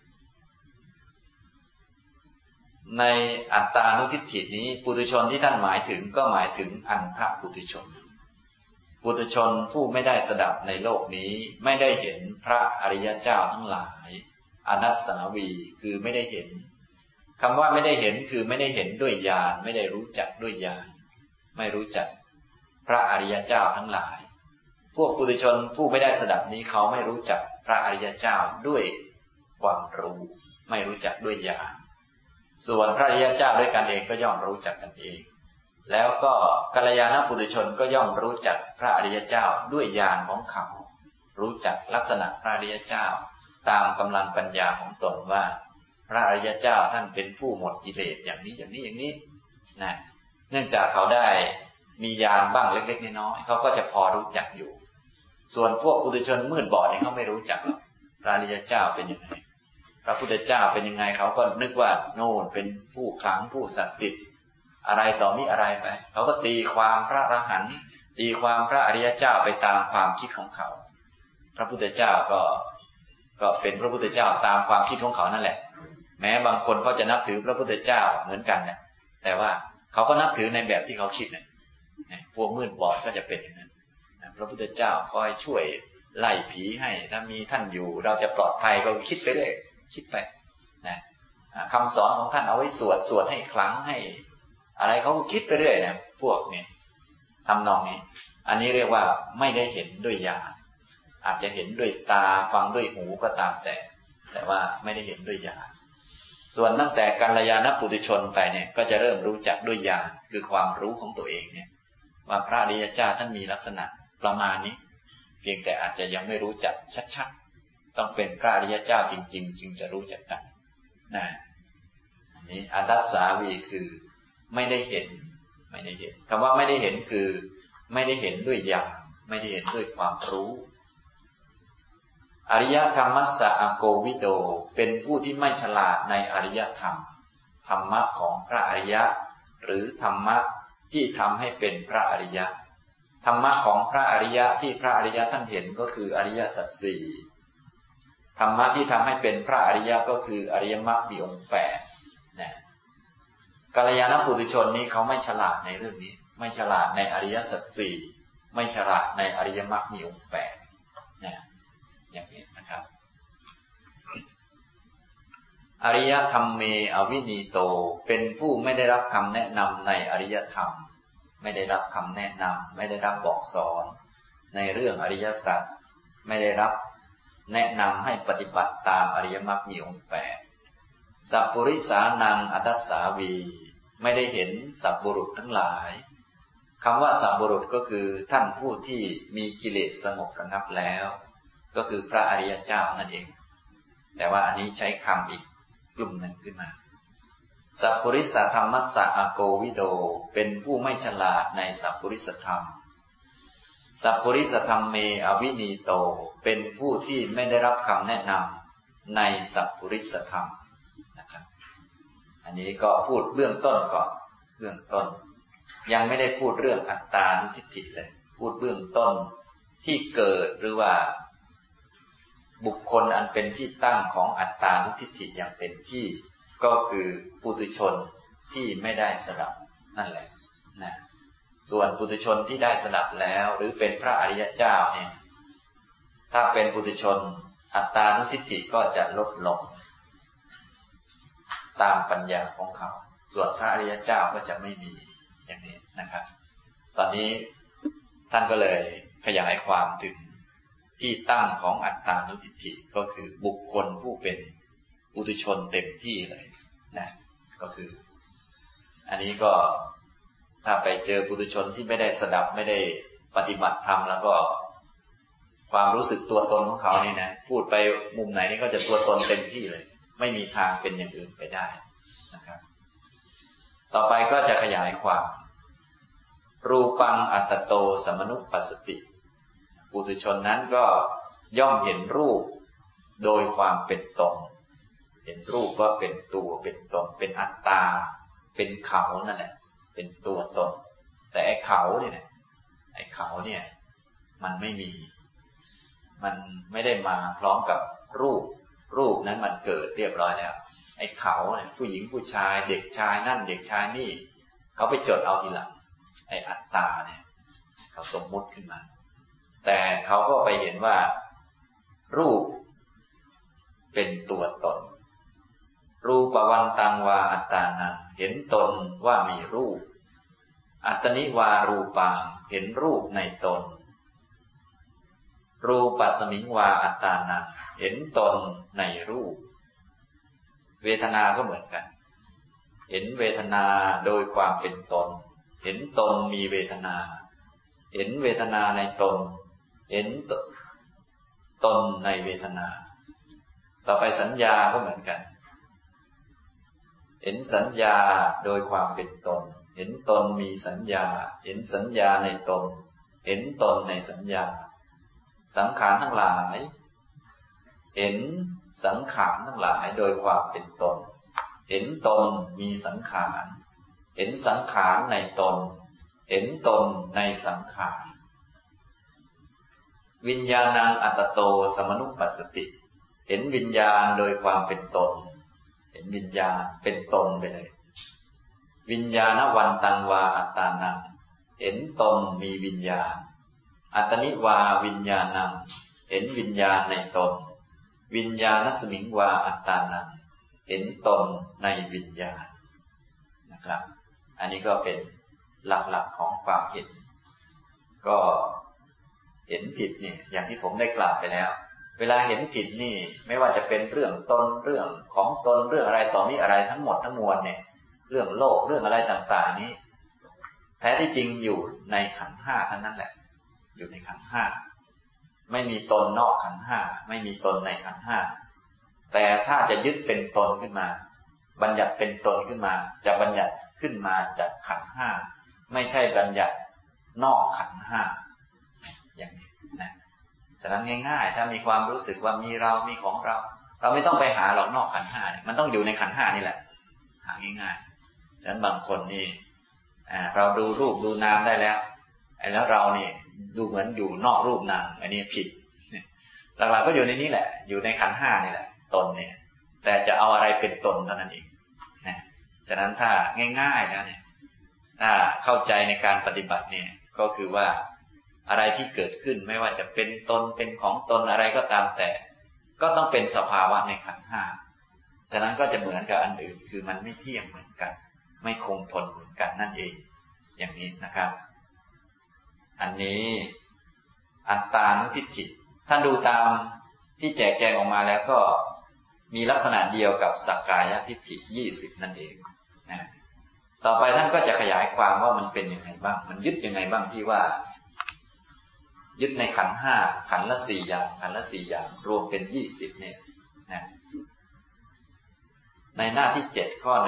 ในอัตตานุทิฏฐินี้ปุถุชนที่ท่านหมายถึงก็หมายถึงอันทปุถุชนปุถุชนผู้ไม่ได้สดับในโลกนี้ไม่ได้เห็นพระอริยเจ้าทั้งหลายอนัสสาวีคือไม่ได้เห็นคำว่าไม่ได้เห็นคือไม่ได้เห็นด้วยญาณไม่ได้รู้จักด้วยญาณไม่รู้จักพระอริยเจ้าทั้งหลายพวกปุถุชนผู้ไม่ได้สดับนี้เขาไม่รู้จักพระอริยเจ้าด้วยความรู้ไม่รู้จักด้วยญาณส่วนพระอริยเจ้าด้วยกันเองก็ย่อมรู้จักกันเองแล้วก็กัลยาณปุถุชนก็ย่อมรู้จักพระอริยเจ้าด้วยญาณของเขารู้จักลักษณะพระอริยเจ้าตามกำลังปัญญาของตนว่าพระอริยเจ้าท่านเป็นผู้หมดกิเลสอย่างนี้อย่างนี้อย่างนี้นะเนื่องจากเขาได้มีญาณบ้างเล็กๆน้อยๆเขาก็จะพอรู้จักอยู่ส่วนพวกปุถุชนมืดบอดนี่เขาไม่รู้จักหรอกพระอริยเจ้าเป็นยังไงพระพุทธเจ้าเป็นยังไงเขาก็นึกว่าโน่นเป็นผู้ขลังผู้ศักดิ์สิทธิ์อะไรต่อมิอะไรไปเขาก็ตีความพระอรหันต์ตีความพระอริยเจ้าไปตามความคิดของเขาพระพุทธเจ้าก็เป็นพระพุทธเจ้าตามความคิดของเขานั่นแหละแม้บางคนเขาจะนับถือพระพุทธเจ้าเหมือนกันนะแต่ว่าเขาก็นับถือในแบบที่เขาคิดนะพวกมืดบอดก็จะเป็นอย่างนั้นพระพุทธเจ้าคอยช่วยไล่ผีให้ถ้ามีท่านอยู่เราจะปลอดภัยก็คิดไปเรื่อยคิดไปนะคำสอนของท่านเอาไว้สวดให้ขลังให้อะไรเขาคิดไปเรื่อยนะพวกนี้ทำนองนี้อันนี้เรียกว่าไม่ได้เห็นด้วยญาณอาจจะเห็นด้วยตาฟังด้วยหูก็ตามแต่ว่าไม่ได้เห็นด้วยญาณส่วนตั้งแต่กัลยาณปุถุชนไปเนี่ยก็จะเริ่มรู้จักด้วยญาณคือความรู้ของตัวเองเนี่ยว่าพระอริยเจ้าท่านมีลักษณะประมาณนี้เพียงแต่อาจจะยังไม่รู้จักชัดๆต้องเป็นพระอริยเจ้าจริงๆจึงจะรู้จักกันนะอันนี้อัตตสาวีคือไม่ได้เห็นคำว่าไม่ได้เห็นคือไม่ได้เห็นด้วยญาณไม่ได้เห็นด้วยความรู้อริยธรรมัสสะอโกวิโดเป็นผู้ที่ไม่ฉลาดในอริยธรรมธรรมะของพระอริยะหรือธรรมะที่ทำให้เป็นพระอริยะธรรมะของพระอริยะที่พระอริยะท่านเห็นก็คืออริยสัจสี่ธรรมะที่ทำให้เป็นพระอริยะก็คืออริยมรรคมีองค์8นะกัลยาณปุถุชนนี้เขาไม่ฉลาดในเรื่องนี้ไม่ฉลาดในอริยสัจสี่ไม่ฉลาดในอริยมรรคมีองค์8นะอย่างนี้นะครับอริยธรรมเมอวินีโตเป็นผู้ไม่ได้รับคำแนะนำในอริยธรรมไม่ได้รับคำแนะนำไม่ได้รับบอกสอนในเรื่องอริยสัจไม่ได้รับแนะนำให้ปฏิบัติตามอริยมรรคมีองค์8สัพปุริสานังอัตตสาวีไม่ได้เห็นสัพบุรุษทั้งหลายคำว่าสัพบุรุษก็คือท่านผู้ที่มีกิเลสสงบระงับแล้วก็คือพระอริยเจ้านั่นเองแต่ว่าอันนี้ใช้คำอีกกลุ่มหนึ่งขึ้นมาสัพปุริสธรรมัสสะอโกวิโดเป็นผู้ไม่ฉลาดในสัพปุริสธรรมสัพปุริสธรรมเมอวินีโตเป็นผู้ที่ไม่ได้รับคำแนะนำในสัพปุริสธรรมนะครับอันนี้ก็พูดเบื้องต้นก่อนเบื้องต้นยังไม่ได้พูดเรื่องอัตตานุทิฏฐิเลยพูดเบื้องต้นที่เกิดหรือว่าบุคคลอันเป็นที่ตั้งของอัตตานุทิฏฐิอย่างเต็มที่ก็คือปุถุชนที่ไม่ได้สดับนั่นแหละนะส่วนปุถุชนที่ได้สดับแล้วหรือเป็นพระอริยเจ้าเนี่ยถ้าเป็นปุถุชนอัตตานุทิฏฐิก็จะลดลงตามปัญญาของเขาส่วนพระอริยเจ้าก็จะไม่มีอย่างนี้นะครับตอนนี้ท่านก็เลยขยายความถึงที่ตั้งของอัตตานุทิฏฐิก็คือบุคคลผู้เป็นปุถุชนเต็มที่เลยนะก็คืออันนี้ก็ถ้าไปเจอปุถุชนที่ไม่ได้สดับไม่ได้ปฏิบัติธรรมแล้วก็ความรู้สึกตัวตนของเขานี่นะพูดไปมุมไหนนี่ก็จะตัวตนเต็มที่เลยไม่มีทางเป็นอย่างอื่นไปได้นะครับต่อไปก็จะขยายความรูปังอัตโตสมนุปปัสสติปุถุชนนั้นก็ย่อมเห็นรูปโดยความเป็นตนเห็นรูปว่าเป็นตัวเป็นตนเป็นอัตตาเป็นเขานั่นแหละเป็นตัวตนแต่ไอ้เขาเนี่ยไอ้เขาเนี่ยมันไม่มีมันไม่ได้มาพร้อมกับรูปนั้นมันเกิดเรียบร้อยแล้วไอ้เขาเนี่ยผู้หญิงผู้ชายเด็กชายนั่นเด็กชายนี่เขาไปจดเอาทีหลังไอ้อัตตาเนี่ยเขาสมมุติขึ้นมาแต่เขาก็ไปเห็นว่ารูปเป็นตัวตนรูปวันตังวาอัตตานังเห็นตนว่ามีรูปอัตตนิวารูปังเห็นรูปในตนรูปัสมิงวาอัตตานังเห็นตนในรูปเวทนาก็เหมือนกันเห็นเวทนาโดยความเป็นตนเห็นตนมีเวทนาเห็นเวทนาในตนเห็นตนในเวทนาต่อไปสัญญาก็เหมือนกันเห็นสัญญาโดยความเป็นตนเห็นตนมีสัญญาเห็นสัญญาในตนเห็นตนในสัญญาสังขารทั้งหลายเห็นสังขารทั้งหลายโดยความเป็นตนเห็นตนมีสังขารเห็นสังขารในตนเห็นตนในสังขารวิญญาณังอัตโตสมนุปปัสสติเห็นวิญญาณโดยความเป็นตนเห็นวิญญาณเป็นตนไปเลยวิญญาณวันตังวาอัตตานังเห็นตนมีวิญญาณอัตตนิวาวิญญาณังเห็นวิญญาณในตนวิญญาณสมิงวาอัตตานังเห็นตนในวิญญาณนะครับอันนี้ก็เป็นหลักๆของความเห็นก็เห็นผิดนี่อย่างที่ผมได้กล่าวไปแล้วเวลาเห็นผิดนี่ไม่ว่าจะเป็นเรื่องตนเรื่องของตนเรื่องอะไรต่อมีอะไรทั้งหมดทั้งมวลเนี่ยเรื่องโลกเรื่องอะไรต่างๆนี้แท้ที่จริงอยู่ในขันธ์ห้าทั้งนั้นแหละอยู่ในขันธ์ห้าไม่มีตนนอกขันธ์ห้าไม่มีตนในขันธ์ห้าแต่ถ้าจะยึดเป็นตนขึ้นมาบัญญัติเป็นตนขึ้นมาจะบัญญัติขึ้นมาจากขันธ์ห้าไม่ใช่บัญญัตินอกขันธ์ห้าอย่างนี้นะฉะนั้นง่ายๆถ้ามีความรู้สึกว่ามีเรามีของเราไม่ต้องไปหาหรอกนอกขันธ์ห้าเนี่ยมันต้องอยู่ในขันธ์ห้านี่แหละหาง่ายๆฉะนั้นบางคนนี่เราดูรูปดูนามได้แล้วเราเนี่ยดูเหมือนอยู่นอกรูปนามอันนี้ผิดหลักๆก็อยู่ในนี้แหละอยู่ในขันธ์ห้านี่แหละตนเนี่ยแต่จะเอาอะไรเป็นตนเท่านั้นเองนะฉะนั้นถ้าง่ายๆแล้วเนี่ยถ้าเข้าใจในการปฏิบัติเนี่ยก็คือว่าอะไรที่เกิดขึ้นไม่ว่าจะเป็นตนเป็นของตนอะไรก็ตามแต่ก็ต้องเป็นสภาวะในขันธ์ห้าฉะนั้นก็จะเหมือนกับอันอื่นคือมันไม่เที่ยงเหมือนกันไม่คงทนเหมือนกันนั่นเองอย่างนี้นะครับอันนี้อัตตานุทิฏฐิท่านดูตามที่แจกแจงออกมาแล้วก็มีลักษณะเดียวกับสักกายทิฏฐิ20นั่นเองนะต่อไปท่านก็จะขยายความว่ามันเป็นยังไงบ้างมันยึดยังไงบ้างที่ว่ายึดในขันธ์ห้าขันธ์ละ4อย่างขันธ์ละ4อย่างรวมเป็น20เนี่ยนะในหน้าที่7ข้อ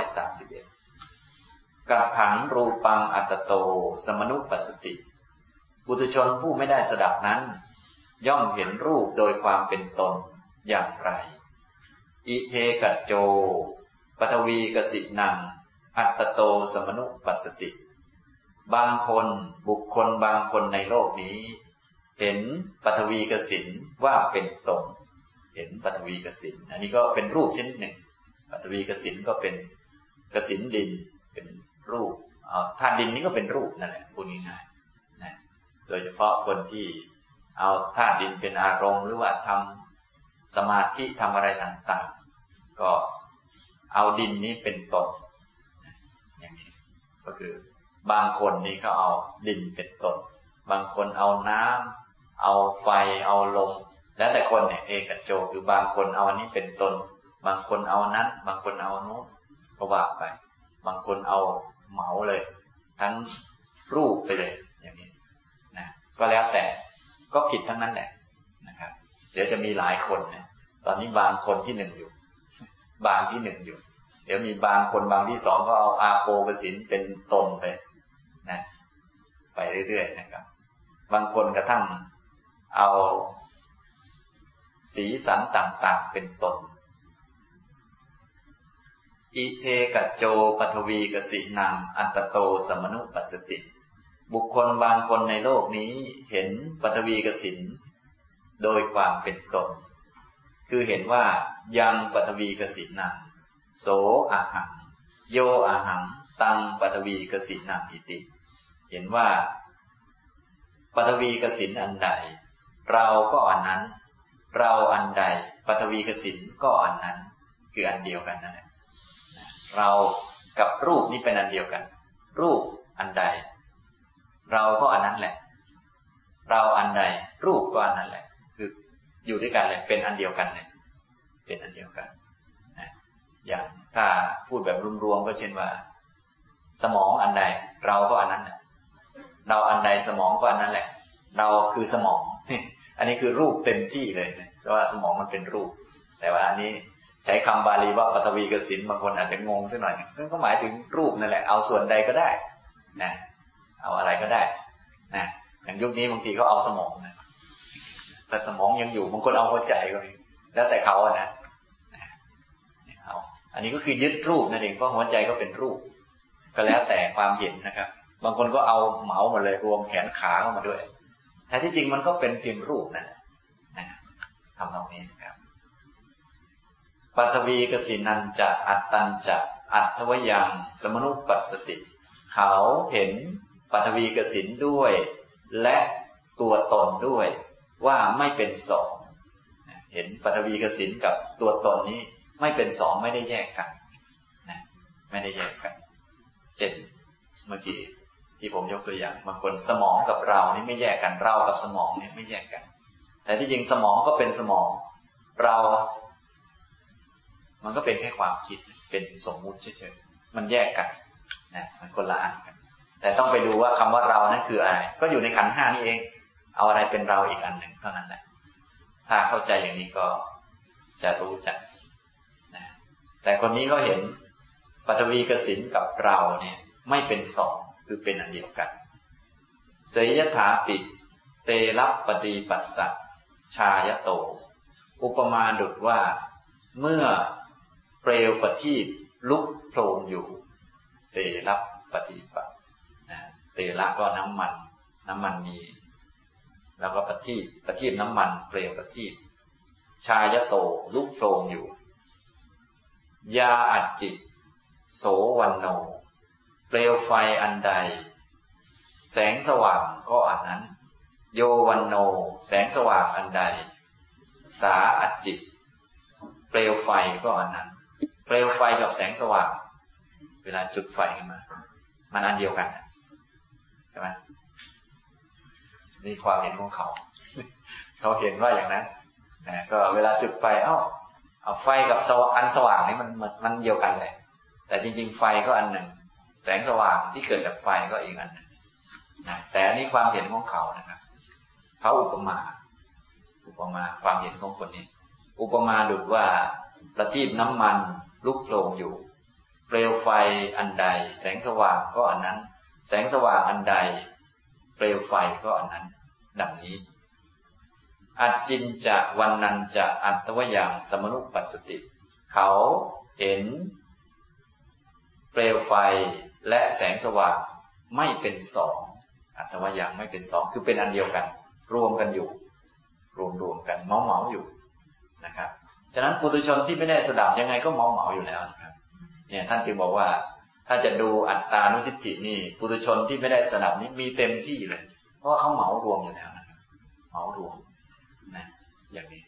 131กัปขังรูปังอัตโตสมนุปปัสสติปุถุชนผู้ไม่ได้สดับนั้นย่อมเห็นรูปโดยความเป็นตนอย่างไรอิเทกัจโจปฐวีกสินังอัตโตสมนุปปัสสติบางคนบุคคลบางคนในโลกนี้เห็นปฐวีกสิณว่าเป็นตนเห็นปฐวีกสิณอันนี้ก็เป็นรูปชนิดหนึ่งปฐวีกสิณก็เป็นกสิณดินเป็นรูปธาตุดินนี้ก็เป็นรูปนั่นแหละพูดง่ายๆนะโดยเฉพาะคนที่เอาธาตุดินเป็นอารมณ์หรือว่าทำสมาธิทำอะไรต่างๆก็เอาดินนี้เป็นตนอย่างนี้ก็คือบางคนนี้เขาเอาดินเป็นตนบางคนเอาน้ำเอาไฟเอาลมแล้วแต่คนเนี่ยเอกัจโจคือบางคนเอาอันนี้เป็นตนบางคนเอานั้นบางคนเอาโน้นก็ว่าไปบางคนเอาเหมาเลยทั้งรูปไปเลยอย่างนี้นะก็แล้วแต่ก็ผิดทั้งนั้นแหละนะครับเดี๋ยวจะมีหลายคนนะตอนนี้บางคนที่หนึ่งอยู่บางที่หนึ่งอยู่เดี๋ยวมีบางคนบางที่สองก็เอาอาโปกสิณเป็นตนไปนะไปเรื่อยๆนะครับบางคนกระทั่งเอาสีสันต่างๆเป็นตนอิเทกัจโจปฐวีกสินังอัตตโตสมนุปัสสติบุคคลบางคนในโลกนี้เห็นปฐวีกสิณโดยความเป็นตนคือเห็นว่ายังปฐวีกสินังโสอะหังโยอะหังตังปฐวีกสินังอิติเห็นว่าปฐวีกสิณอันใดเราก็อันนั้นเราอันใดปฐวีกสิณก็อันนั้นคืออันเดียวกันนั่นแหละเรากับรูปนี้เป็นอันเดียวกันรูปอันใดเราก็อันนั้นแหละเราอันใดรูปก็อันนั้นแหละคืออยู่ด้วยกันเลยเป็นอันเดียวกันเลยเป็นอันเดียวกันนะอย่างถ้าพูดแบบรวมๆก็เช่นว่าสมองอันใดเราก็อันนั้นแหละเราอันใดสมองก็อันนั้นแหละเราคือสมองอันนี้คือรูปเต็มที่เลยนะเพราะว่าสมองมันเป็นรูปแต่ว่าอันนี้ใช้คำบาลีว่าปฐวีกสิณบางคนอาจจะงงสักหน่อยก็หมายถึงรูปนั่นแหละเอาส่วนใดก็ได้นะเอาอะไรก็ได้นะอย่างยุคนี้บางทีเขาเอาสมองนะแต่สมองยังอยู่บางคนเอาหัวใจก็มีแล้วแต่เขานะเอาอันนี้ก็คือยึดรูปนั่นเองเพราะหัวใจก็เป็นรูปก็แล้วแต่ความเห็นนะครับบางคนก็เอาเหมาหมดเลยรวมแขนขาเข้ามาด้วยแท้ที่จริงมันก็เป็นเพียงรูปนั่นแหละนะทำตรงนี้นะครับปฐวีกสินันจะอัตตันจะอัตถวยังสมนุปัสสติเขาเห็นปฐวีกสิณด้วยและตัวตนด้วยว่าไม่เป็นสองเห็นปฐวีกสิณกับตัวตนนี้ไม่เป็นสองไม่ได้แยกกันนะไม่ได้แยกกันเช่นเมื่อกี้ที่ผมยกตัวอย่างบางคนสมองกับเรานี่ไม่แยกกันเรากับสมองนี่ไม่แยกกันแต่ที่จริงสมองก็เป็นสมองเรามันก็เป็นแค่ความคิดเป็นสมมุติเฉยๆมันแยกกันนะมันคนละอันกันแต่ต้องไปดูว่าคำว่าเรานั้นคืออะไรก็อยู่ในขันธ์ห้านี่เองเอาอะไรเป็นเราอีกอันหนึ่งเท่านั้นแหละถ้าเข้าใจอย่างนี้ก็จะรู้จักนะแต่คนนี้ก็เห็นปฐวีกสิณกับเราเนี่ยไม่เป็นสองคือเป็นอันเดียวกันเสยถาปิเตลัปปฏิปัสสะชายโตอุปมาดุจว่าเมื่อเปลวประทีปลุกโผล่อยู่เตลัปปฏิปัสเตละก็น้ำมันมีแล้วก็ประทีปน้ำมันเปลวประทีปชายโตลุกโผล่อยู่ยาอัจจิโสวันโนเปลวไฟอันใดแสงสว่างก็อันนั้นโยวันโนแสงสว่างอันใดสาอัจจิเปลวไฟก็อันนั้นเปลวไฟกับแสงสว่างเวลาจุดไฟขึ้นมามันอันเดียวกันใช่ไหมนี่ความเห็นของเขาเขาเห็นว่าอย่างนั้นนะก็เวลาจุดไฟเอาไฟกับอันสว่างนี่มันเดียวกันเลยแต่จริงๆไฟก็อันหนึ่งแสงสว่างที่เกิดจากไฟก็อีกอันหนึ่งนะแต่อันนี้ความเห็นของเขานะครับเขาอุปมาความเห็นของคนนี้อุปมาดุจว่าประทีปน้ำมันลุกโผล่อยู่เปลวไฟอันใดแสงสว่างก็อันนั้นแสงสว่างอันใดเปลวไฟก็อันนั้นดังนี้อัจจินจะวันนันจะอัตถวยังสมนุปัสสติเขาเห็นเปลวไฟและแสงสว่างไม่เป็นสองอัตถวยังไม่เป็นสองคือเป็นอันเดียวกันรวมกันอยู่รวมกันเมาอยู่นะครับฉะนั้นปุถุชนที่ไม่ได้สดับยังไงก็เมาอยู่แล้วนะครับเนี่ยท่านจึงบอกว่าถ้าจะดูอัตตานุทิฏฐินี่ปุถุชนที่ไม่ได้สดับนี้มีเต็มที่เลยเพราะว่าเขาเหมารวมอยู่แล้วนะครับเหมารวมนะอย่างนี้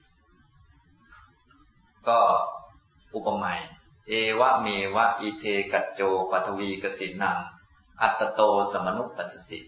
ก็อุปมาเอวะเมวะอิเทกัจโจปฐวีกสินังอัตตโตสมนุปัสสติ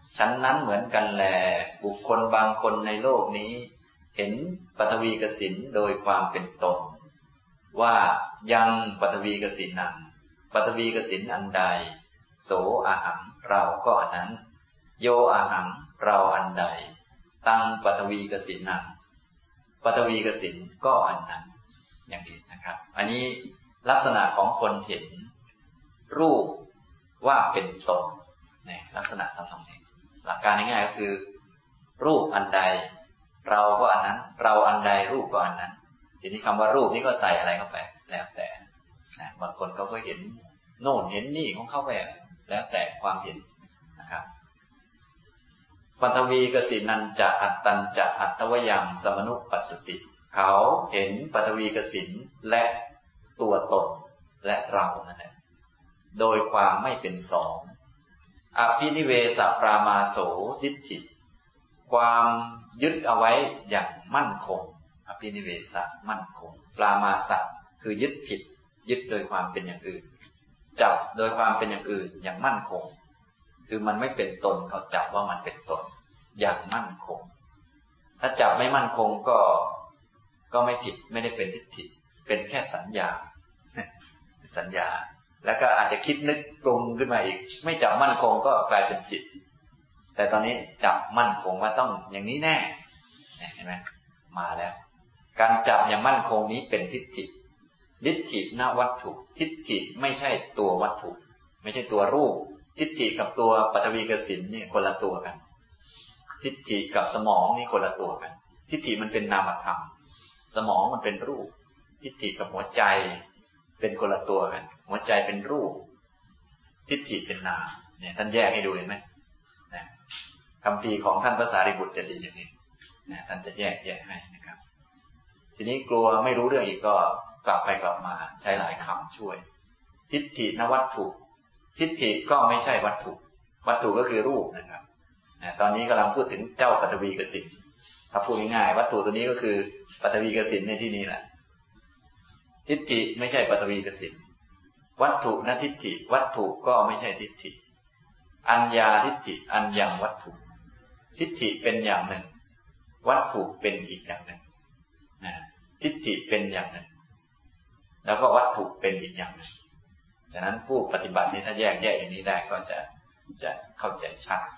ฉันนั้นเหมือนกันแลบุคคลบางคนในโลกนี้เห็นปฐวีกสิณโดยความเป็นตนว่ายังปฐวีกสิณนั้นปฐวีกสิณอันใดโสอาหังเราก็อันนั้นโยอาหังเราอันใดตังปฐวีกสิณนั้นปฐวีกสิณก็อันนั้นอย่างนี้นะครับอันนี้ลักษณะของคนเห็นรูปว่าเป็นตนเนี่ยลักษณะทำนองนี้หลักการง่ายๆก็คือรูปอันใดเราก็อันนั้นเราอันใดรูปก็อันนั้นทีนี้คำว่ารูปนี้ก็ใส่อะไรเข้าไปแล้วแต่บางคนเขาก็เห็นโน่นเห็นนี่ของเขาไปแล้วแต่ความเห็นนะครับปฐวีกสิณัญจะอัตตัญจะอัตตวยังสมนุปัสสติเขาเห็นปฐวีกสิณและตัวตนและเรานั่นแหละโดยความไม่เป็นสองอภินิเวสปรามาโสทิฏฐิความยึดเอาไว้อย่างมั่นคงอภินิเวสมั่นคงปรามาสคือยึดผิดยึดโดยความเป็นอย่างอื่นจับโดยความเป็นอย่างอื่นอย่างมั่นคงคือมันไม่เป็นตนเขาจับว่ามันเป็นตนอย่างมั่นคงถ้าจับไม่มั่นคงก็ไม่ผิดไม่ได้เป็นทิฏฐิเป็นแค่สัญญาสัญญาแล้วก็อาจจะคิดนึกปรุงขึ้นมาอีกไม่จับมั่นคงก็กลายเป็นจิตแต่ตอนนี้จับมั่นคงว่าต้องอย่างนี้แน่เห็นไหมมาแล้วการจับอย่างมั่นคงนี้เป็นทิฏฐิทิฏฐิณวัตถุทิฏฐิไม่ใช่ตัววัตถุไม่ใช่ตัวรูปทิฏฐิกับตัวปฐวีกสิณนี่คนละตัวกันทิฏฐิกับสมองนี่คนละตัวกันทิฏฐิมันเป็นนามธรรมสมองมันเป็นรูปทิฏฐิกับหัวใจเป็นคนละตัวกันหัวใจเป็นรูปทิฏฐิเป็นนามเนี่ยท่านแยกให้ดูเห็นไหมนะคำพีของท่านพระสารีบุตรจะดีอย่างนี้นะท่านจะแยกให้นะครับทีนี้กลัวไม่รู้เรื่องอีกก็กลับไปกลับมาใช้หลายคำช่วยทิฏฐิณวัตถุทิฏฐิก็ไม่ใช่วัตถุวัตถุก็คือรูปนะครับตอนนี้กำลังพูดถึงเจ้าปฐวีกสิณถ้าพูดง่ายๆวัตถุตัวนี้ก็คือปฐวีกสิณในที่นี้แหละทิฏฐิไม่ใช่ปฐวีกสิณวัตถุนะทิฏฐิวัตถุก็ไม่ใช่ทิฏฐิอัญญาทิฏฐิอัญญังวัตถุทิฏฐิเป็นอย่างหนึ่งวัตถุเป็นอีกอย่างหนึ่งทิฏฐิเป็นอย่างหนึ่งแล้วก็วัตถุเป็นอีกอย่างหนึ่งฉะนั้นผู้ปฏิบัตินี้ถ้าแยกอย่างนี้ได้ก็จะเข้าใจชัด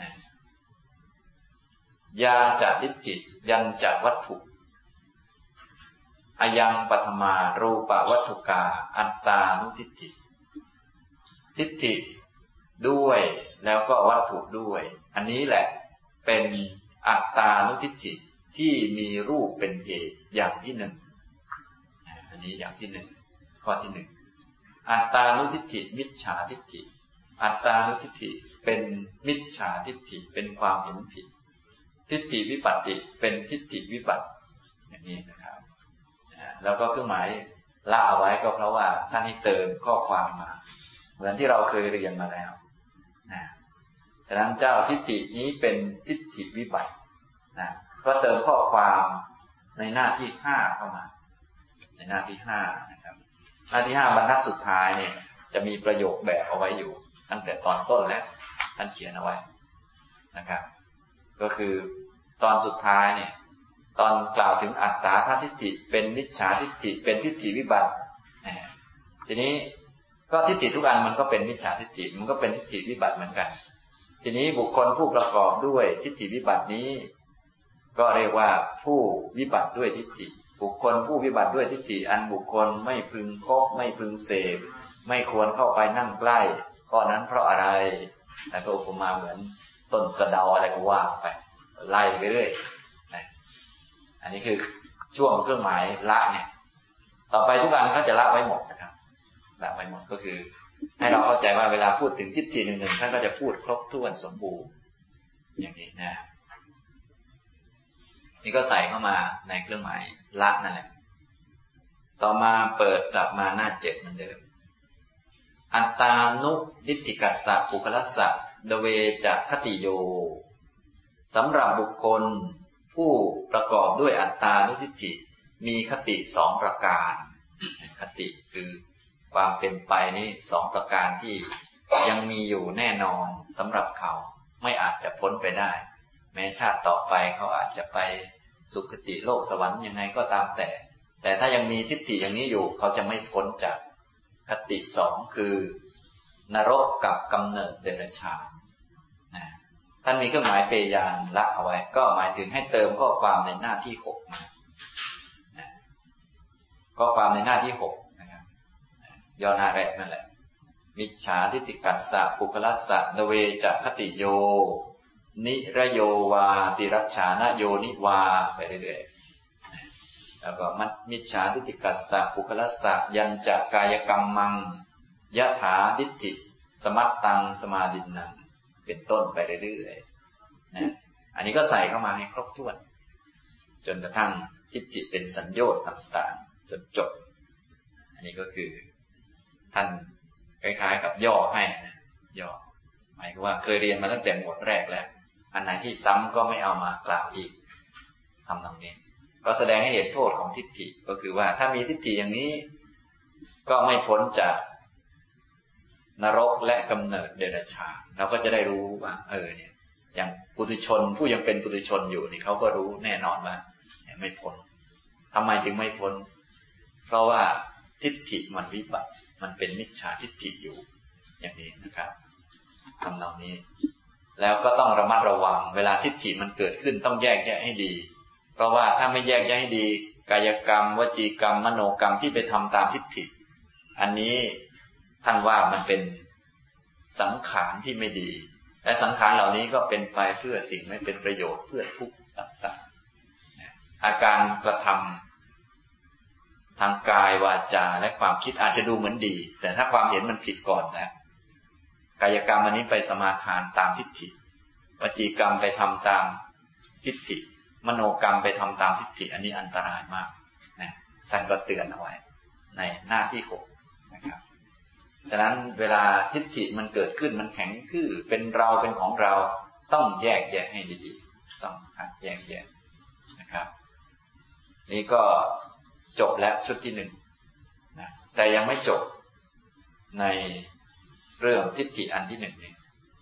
ยาจะทิฏฐิยันจะวัตถุอายังปัทมารูปวัตถุกาอัตตานุทิฏฐิทิฏฐิด้วยแล้วก็วัตถุด้วยอันนี้แหละเป็นอัตตานุทิฏฐิที่มีรูปเป็นเหตุอย่างที่หนึ่งอันนี้อย่างที่หนึ่งข้อที่หนึ่งอัตตานุทิฏฐิมิจฉาทิฏฐิอัตตานุทิฏฐิเป็นมิจฉาทิฏฐิเป็นความเห็นผิดทิฏฐิวิปัสติเป็นทิฏฐิวิบัติอย่างนี้นะครับแล้วก็เครื่องหมายละเอาไว้ก็เพราะว่าท่านให้เติมข้อความมาเหมือนที่เราเคยเรียนมาแล้วฉะนั้นเจ้าทิฏฐินี้เป็นทิฏฐิวิบัติก็เติมข้อความในหน้าที่5เข้ามาในหน้าที่5นะครับหน้าที่5บรรทัดสุดท้ายเนี่ยจะมีประโยคแบบเอาไว้อยู่ตั้งแต่ตอนต้นแล้วท่านเขียนเอาไว้นะครับก็คือตอนสุดท้ายเนี่ยตอนกล่าวถึงอัสสาททิฏฐิเป็นมิจฉาทิฏฐิเป็นทิฏฐิวิบัติทีนี้ก็ทิฏฐิทุกอันมันก็เป็นมิจฉาทิฏฐิมันก็เป็นทิฏฐิวิบัติเหมือนกันทีนี้บุคคลผู้ประกอบด้วยทิฏฐิวิบัตินี้ก็เรียกว่าผู้วิบัติด้วยทิฏฐิบุคคลผู้วิบัติด้วยทิฏฐิอันบุคคลไม่พึงคบไม่พึงเสพไม่ควรเข้าไปนั่งใกล้ข้อนั้นเพราะอะไรแล้วก็อุปมาเหมือนต้นสะเดาอะไรก็ว่าไปไล่ไปเรื่อยอันนี้คือช่วงเครื่องหมายละเนี่ยต่อไปทุกอันเขาจะละไว้หมดนะครับละไว้หมดก็คือให้เราเข้าใจว่าเวลาพูดถึงทิฏฐิหนึ่งท่านก็จะพูดครบถ้วนสมบูรณ์อย่างนี้นะนี่ก็ใส่เข้ามาในเครื่องหมายละนั่นแหละต่อมาเปิดกลับมาหน้า7เหมือนเดิมอัตตานุทิฏฐิกัสสะปุคลัสสะเดเวจะคติโยสำหรับบุคคลผู้ประกอบด้วยอัตตานุทิฏฐิมีคติ2ประการคติคือความเป็นไปนี้2ประการที่ยังมีอยู่แน่นอนสำหรับเขาไม่อาจจะพ้นไปได้แม้ชาติต่อไปเขาอาจจะไปสุคติโลกสวรรค์ยังไงก็ตามแต่ถ้ายังมีทิฏฐิอย่างนี้อยู่เขาจะไม่พ้นจากคติสองคือนรกกับกำเนิดเดรัจฉานนะท่านมีเครื่องหมายเปยานละเอาไว้ก็หมายถึงให้เติมข้อความในหน้าที่6มาข้อความในหน้าที่6นะครับย่อหน้าแรกนั่นแหละมิจฉาทิฏฐิกัสสะปุคลัสสะนเวจะคติโยนิรโยวาติรัชฉานโยนิวาไปเรื่อยๆแล้วก็มิจฉาทิฏฐิกัสสะปุคลัสสะยัญจะกายกรรมังยถาทิฏฐิสมัตตังสมาดินนังเป็นต้นไปเรื่อยๆนะอันนี้ก็ใส่เข้ามาให้ครบถ้วนจนกระทั่งทิฏฐิเป็นสัญโยชน์ต่างๆจนจบอันนี้ก็คือท่านคล้ายๆกับย่อให้นะย่อหมายความว่าเคยเรียนมาตั้งแต่หมวดแรกแล้วอันไหนที่ซ้ำก็ไม่เอามากล่าวอีกทำตรงนี้ก็แสดงให้เห็นโทษของทิฏฐิก็คือว่าถ้ามีทิฏฐิอย่างนี้ก็ไม่พ้นจากนรกและกำเนิดเดรัจฉานเราก็จะได้รู้ว่าเนี่ยอย่างปุถุชนผู้ยังเป็นปุถุชนอยู่นี่เขาก็รู้แน่นอนว่าไม่พ้นทำไมจึงไม่พ้นเพราะว่าทิฏฐิมันวิบัติมันเป็นมิจฉาทิฏฐิอยู่อย่างนี้นะครับทำนองนี้แล้วก็ต้องระมัดระวังเวลาทิฏฐิมันเกิดขึ้นต้องแยกแยะให้ดีเพราะว่าถ้าไม่แยกแยะให้ดีกายกรรมวจีกรรมมโนกรรมที่ไปทำตามทิฏฐิอันนี้ท่านว่ามันเป็นสังขารที่ไม่ดีและสังขารเหล่านี้ก็เป็นไปเพื่อสิ่งไม่เป็นประโยชน์เพื่อทุกข์ต่างๆอาการกระทำทางกายวาจาและความคิดอาจจะดูเหมือนดีแต่ถ้าความเห็นมันผิดก่อนนะกายกรรมอันนี้ไปสมาทานตามทิฏฐิวจีกรรมไปทำตามทิฏฐิมโนกรรมไปทำตามทิฏฐิอันนี้อันตรายมากนะท่านก็เตือนเอาไว้ในหน้าที่6นะครับฉะนั้นเวลาทิฏฐิมันเกิดขึ้นมันแข็งทื่อเป็นเราเป็นของเราต้องแยกแยะให้ดีๆต้องหัดแยกแยะนะครับนี่ก็จบแล้วชุดที่1นะแต่ยังไม่จบในเรื่องทิฏฐิอันที่1เนี่ย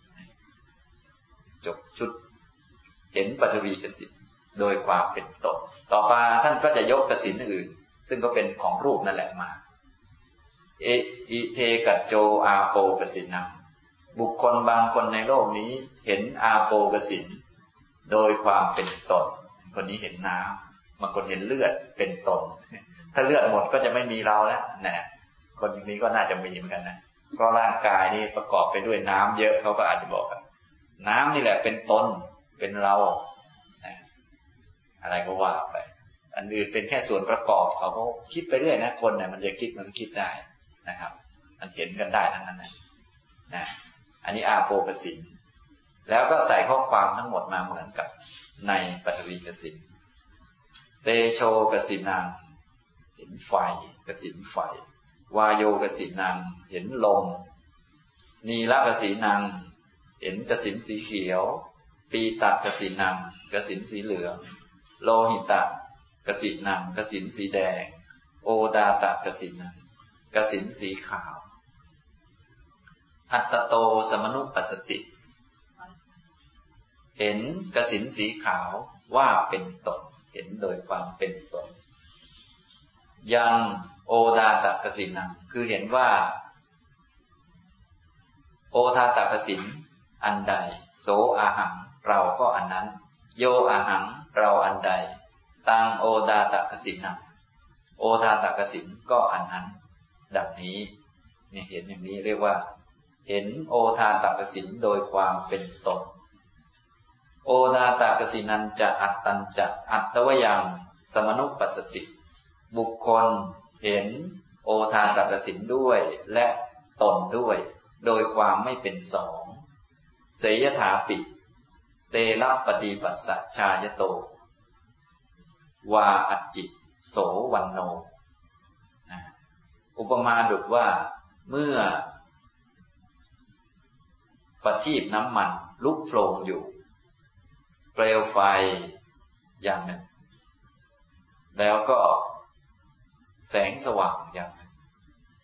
จบชุดเห็นปฐวีกสิณโดยความเป็นตนต่อมาท่านก็จะยกกสิณอื่นซึ่งก็เป็นของรูปนั่นแหละมาอิเทกัจโจอาโปกสิณังบุคคลบางคนในโลกนี้เห็นอาโปกสิณโดยความเป็นตนคนนี้เห็นน้ำบางคนเห็นเลือดเป็นตนถ้าเลือดหมดก็จะไม่มีเราแล้วนะคนนี้ก็น่าจะมีเหมือนกันนะเพราะร่างกายนี่ประกอบไปด้วยน้ำเยอะเขาก็อาจจะบอกน้ำนี่แหละเป็นตนเป็นเราอะไรก็ว่าไปอันอื่นเป็นแค่ส่วนประกอบเขาก็คิดไปเรื่อยนะคนเนี่ยมันจะคิดมันก็คิดได้นะครับมันเห็นกันได้ทั้งนั้นนะอันนี้อาโปกสิณแล้วก็ใส่ข้อความทั้งหมดมาเหมือนกับในปฐวีกสิณเตโชกสิณังเห็นไฟกสิณไฟวาโยกสิณังเห็นลมนีละกสิณังเห็นกสิณสีเขียวปีตะกสิณังกสิณสีเหลืองโลหิตะกสิณังกสิณสีแดงโอดาตะกสิณังกสิณสีขาวอัตตโตสมนุปัสสติเห็นกสิณสีขาวว่าเป็นตนเห็นโดยความเป็นตนยังโอดาตะกสิณังคือเห็นว่าโอทาตะกสิณอันใดโสอาหังเราก็อันนั้นโยอาหังเราอันใดตังโอดาตะกสิณังโอทาตะกสิณก็อันนั้นดังนี้เนี่ยเห็นอย่างนี้เรียกว่าเห็นโอทาตะกสิณโดยความเป็นตนโอดาตะกสิณันจะอัตตัญจะอัตตวยังสมนุปัสสติบุคคลเห็นโอทาตะกสิณด้วยและตนด้วยโดยความไม่เป็นสองเสยถาปิเตละปฏิปัสสะชายโตวาอัจจิโสวันโนอุปมาดุจว่าเมื่อประทีปน้ำมันลุกโผล่อยู่เปลวไฟอย่างหนึ่งแล้วก็แสงสว่างอย่างหนึ่ง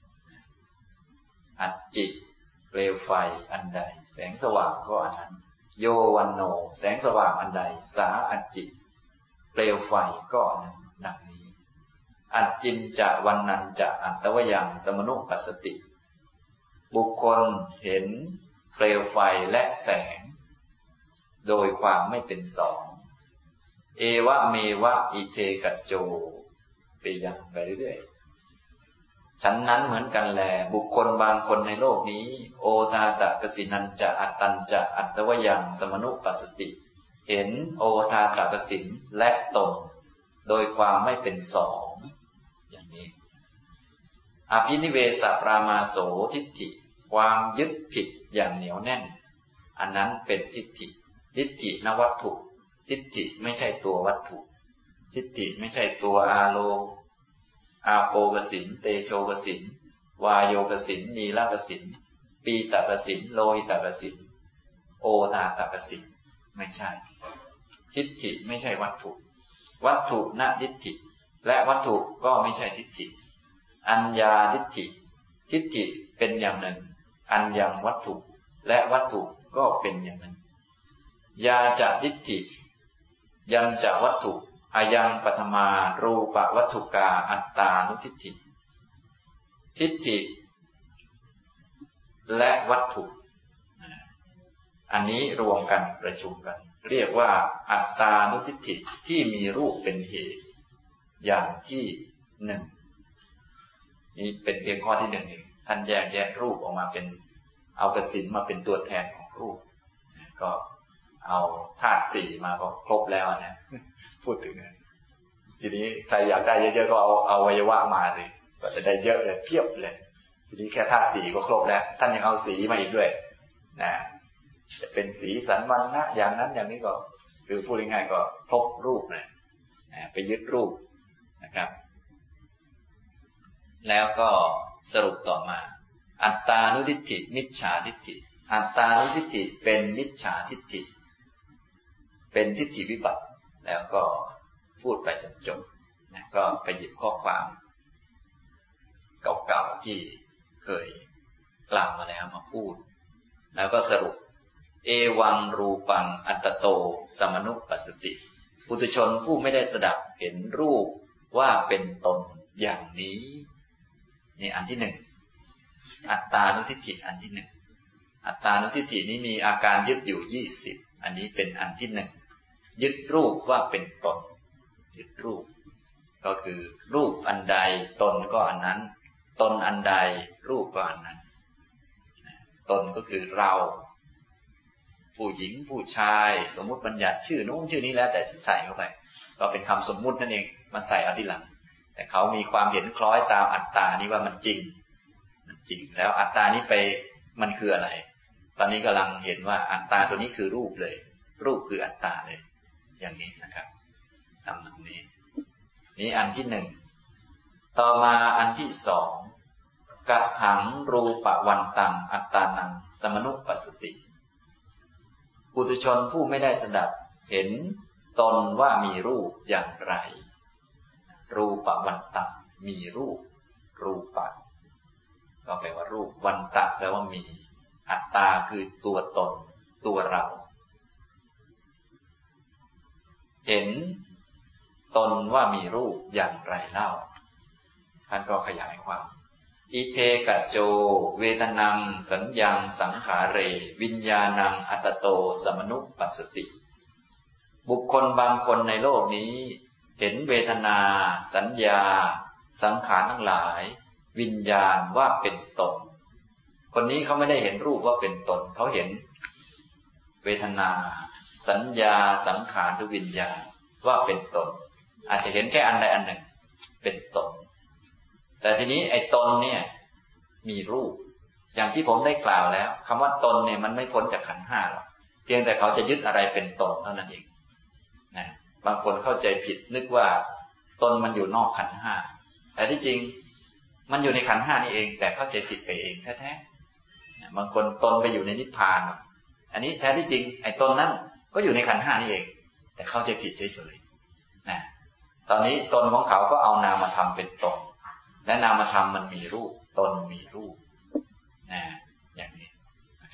อัจจิเปลวไฟอันใดแสงสว่างก็อันนั้นโยวันโนแสงสว่างอันใดสาอัจจิเปลวไฟก็นั้นดังนี้อัจจินจะวันนันจะอัตตวยังสมนุปัสสติบุคคลเห็นเปลวไฟและแสงโดยความไม่เป็นสองเอวะเมวะอิเทกัจโจไปยังไปเรื่อยๆฉันนั้นเหมือนกันแลบุคคลบางคนในโลกนี้โอตาตะกสินันจะอัตตันจะอัตตวยังสมนุปัสสติเห็นโอทาตกสินและตนโดยความไม่เป็นสองอย่างนี้อภินิเวสปรามาโสทิฏฐิความยึดผิดอย่างเหนียวแน่นอันนั้นเป็นทิฏฐิทิฏฐินวัตถุทิฏฐิไม่ใช่ตัววัตถุทิฏฐิไม่ใช่ตัวอาโลอาโปกสินเตโชกสินวายโยกสินนีลกสินปีตกสินโลหิตกสินโอทาตกสินไม่ใช่ทิฏฐิไม่ใช่วัตถุวัตถุนทิฏฐิและวัตถุก็ไม่ใช่ทิฏฐิอัญญาทิฏฐิทิฏฐิเป็นอย่างหนึ่งอัญญังวัตถุและวัตถุก็เป็นอย่างหนึ่งยาจะทิฏฐิยังจะวัตถุอายังปฐมารูปวัตถุกาอัตตานุทิฏฐิทิฏฐิและวัตถุอันนี้รวมกันประชุมกันเรียกว่าอัตตานุทิฏฐิที่มีรูปเป็นเหตุอย่างที่หนึ่งนี่เป็นเพียงข้อที่หนึ่งเองท่านแยกรูปออกมาเป็นเอากสิณมาเป็นตัวแทนของรูปก็เอาธาตุสี่มาก็ครบแล้วนะพูดถึงทีนี้ใครอยากได้เยอะๆก็เอาอวัยวะมาสิก็จะได้เยอะเลยเพียบเลยทีนี้แค่ธาตุสี่ก็ครบแล้วท่านยังเอาสีมาอีกด้วยนะจะเป็นสีสันวรรณะอย่างนั้นอย่างนี้ก็คือพูดง่ายๆก็ครบรูปเลยไปยึดรูปนะครับแล้วก็สรุปต่อมาอัตตานุทิฏฐิมิจฉาทิฏฐิอัตตานุทิฏฐิเป็นมิจฉาทิฏฐิเป็นทิฏฐิวิบัติแล้วก็พูดไปจนจบนะก็ไปหยิบข้อความเก่าๆที่เคยกล่าวมาแล้วมาพูดแล้วก็สรุปเอวังรูปังอัตตโตสมนุปัสสติปุถุชนผู้ไม่ได้สดับเห็นรูปว่าเป็นตนอย่างนี้นี่อันที่หนึ่งอัตตานุทิฏฐิอันที่หนึ่งอัตตานุทิฏฐินี้มีอาการยึดอยู่20อันนี้เป็นอันที่หนึ่งยึดรูปว่าเป็นตนยึดรูปก็คือรูปอันใดตนก็อันนั้นตนอันใดรูปก็อันนั้นตนก็คือเราผู้หญิงผู้ชายสมมุติบัญญัติชื่อนู้นชื่อนี้แล้วแต่ที่ใส่เข้าไปก็เป็นคำสมมุตินั่นเองมาใส่เอาทีหลังแต่เขามีความเห็นคล้อยตามอัตตานี้ว่ามันจริงแล้วอัตตานี้ไปมันคืออะไรตอนนี้กำลังเห็นว่าอัตตาตัวนี้คือรูปเลยรูปคืออัตตาเลยอย่างนี้นะครับทำตรงนี้นี่อันที่หนึ่งต่อมาอันที่สองกัตถังรูปวันตังอัตตานังสมนุปัสสติปุถุชนผู้ไม่ได้สดับเห็นตนว่ามีรูปอย่างไรรูปวันตังมีรูปรูปะก็แปลว่ารูปวันตะแปลว่ามีอัตตาคือตัวตนตัวเราเห็นตนว่ามีรูปอย่างไรเล่าท่านก็ขยายความอิเทกัจโจเวทนังสัญญังสังขาเรวิญญาณังอัตโตสมนุปัสสติบุคคลบางคนในโลกนี้เห็นเวทนาสัญญาสังขารทั้งหลายวิญญาณว่าเป็นตนคนนี้เขาไม่ได้เห็นรูปว่าเป็นตนเขาเห็นเวทนาสัญญาสังขารหรือวิญญาณว่าเป็นตนอาจจะเห็นแค่อันใดอันหนึ่งเป็นตนแต่ทีนี้ไอ้ตนเนี่ยมีรูปอย่างที่ผมได้กล่าวแล้วคำว่าตนเนี่ยมันไม่พ้นจากขันธ์ห้าหรอกเพียงแต่เขาจะยึดอะไรเป็นตนเท่านั้นเองนะบางคนเข้าใจผิดนึกว่าตนมันอยู่นอกขันธ์ห้าแต่ที่จริงมันอยู่ในขันธ์ห้านี่เองแต่เข้าใจผิดไปเองแท้ๆบางคนตนไปอยู่ในนิพพานอันนี้แท้ที่จริงไอ้ตนนั้นก็อยู่ในขันธ์ห้านี่เองแต่เข้าใจผิดเฉยๆนะตอนนี้ตนของเขาก็เอานามธรรมเป็นตนและนามธรรมมันมีรูปตนมีรูปอย่างนี้นะครับ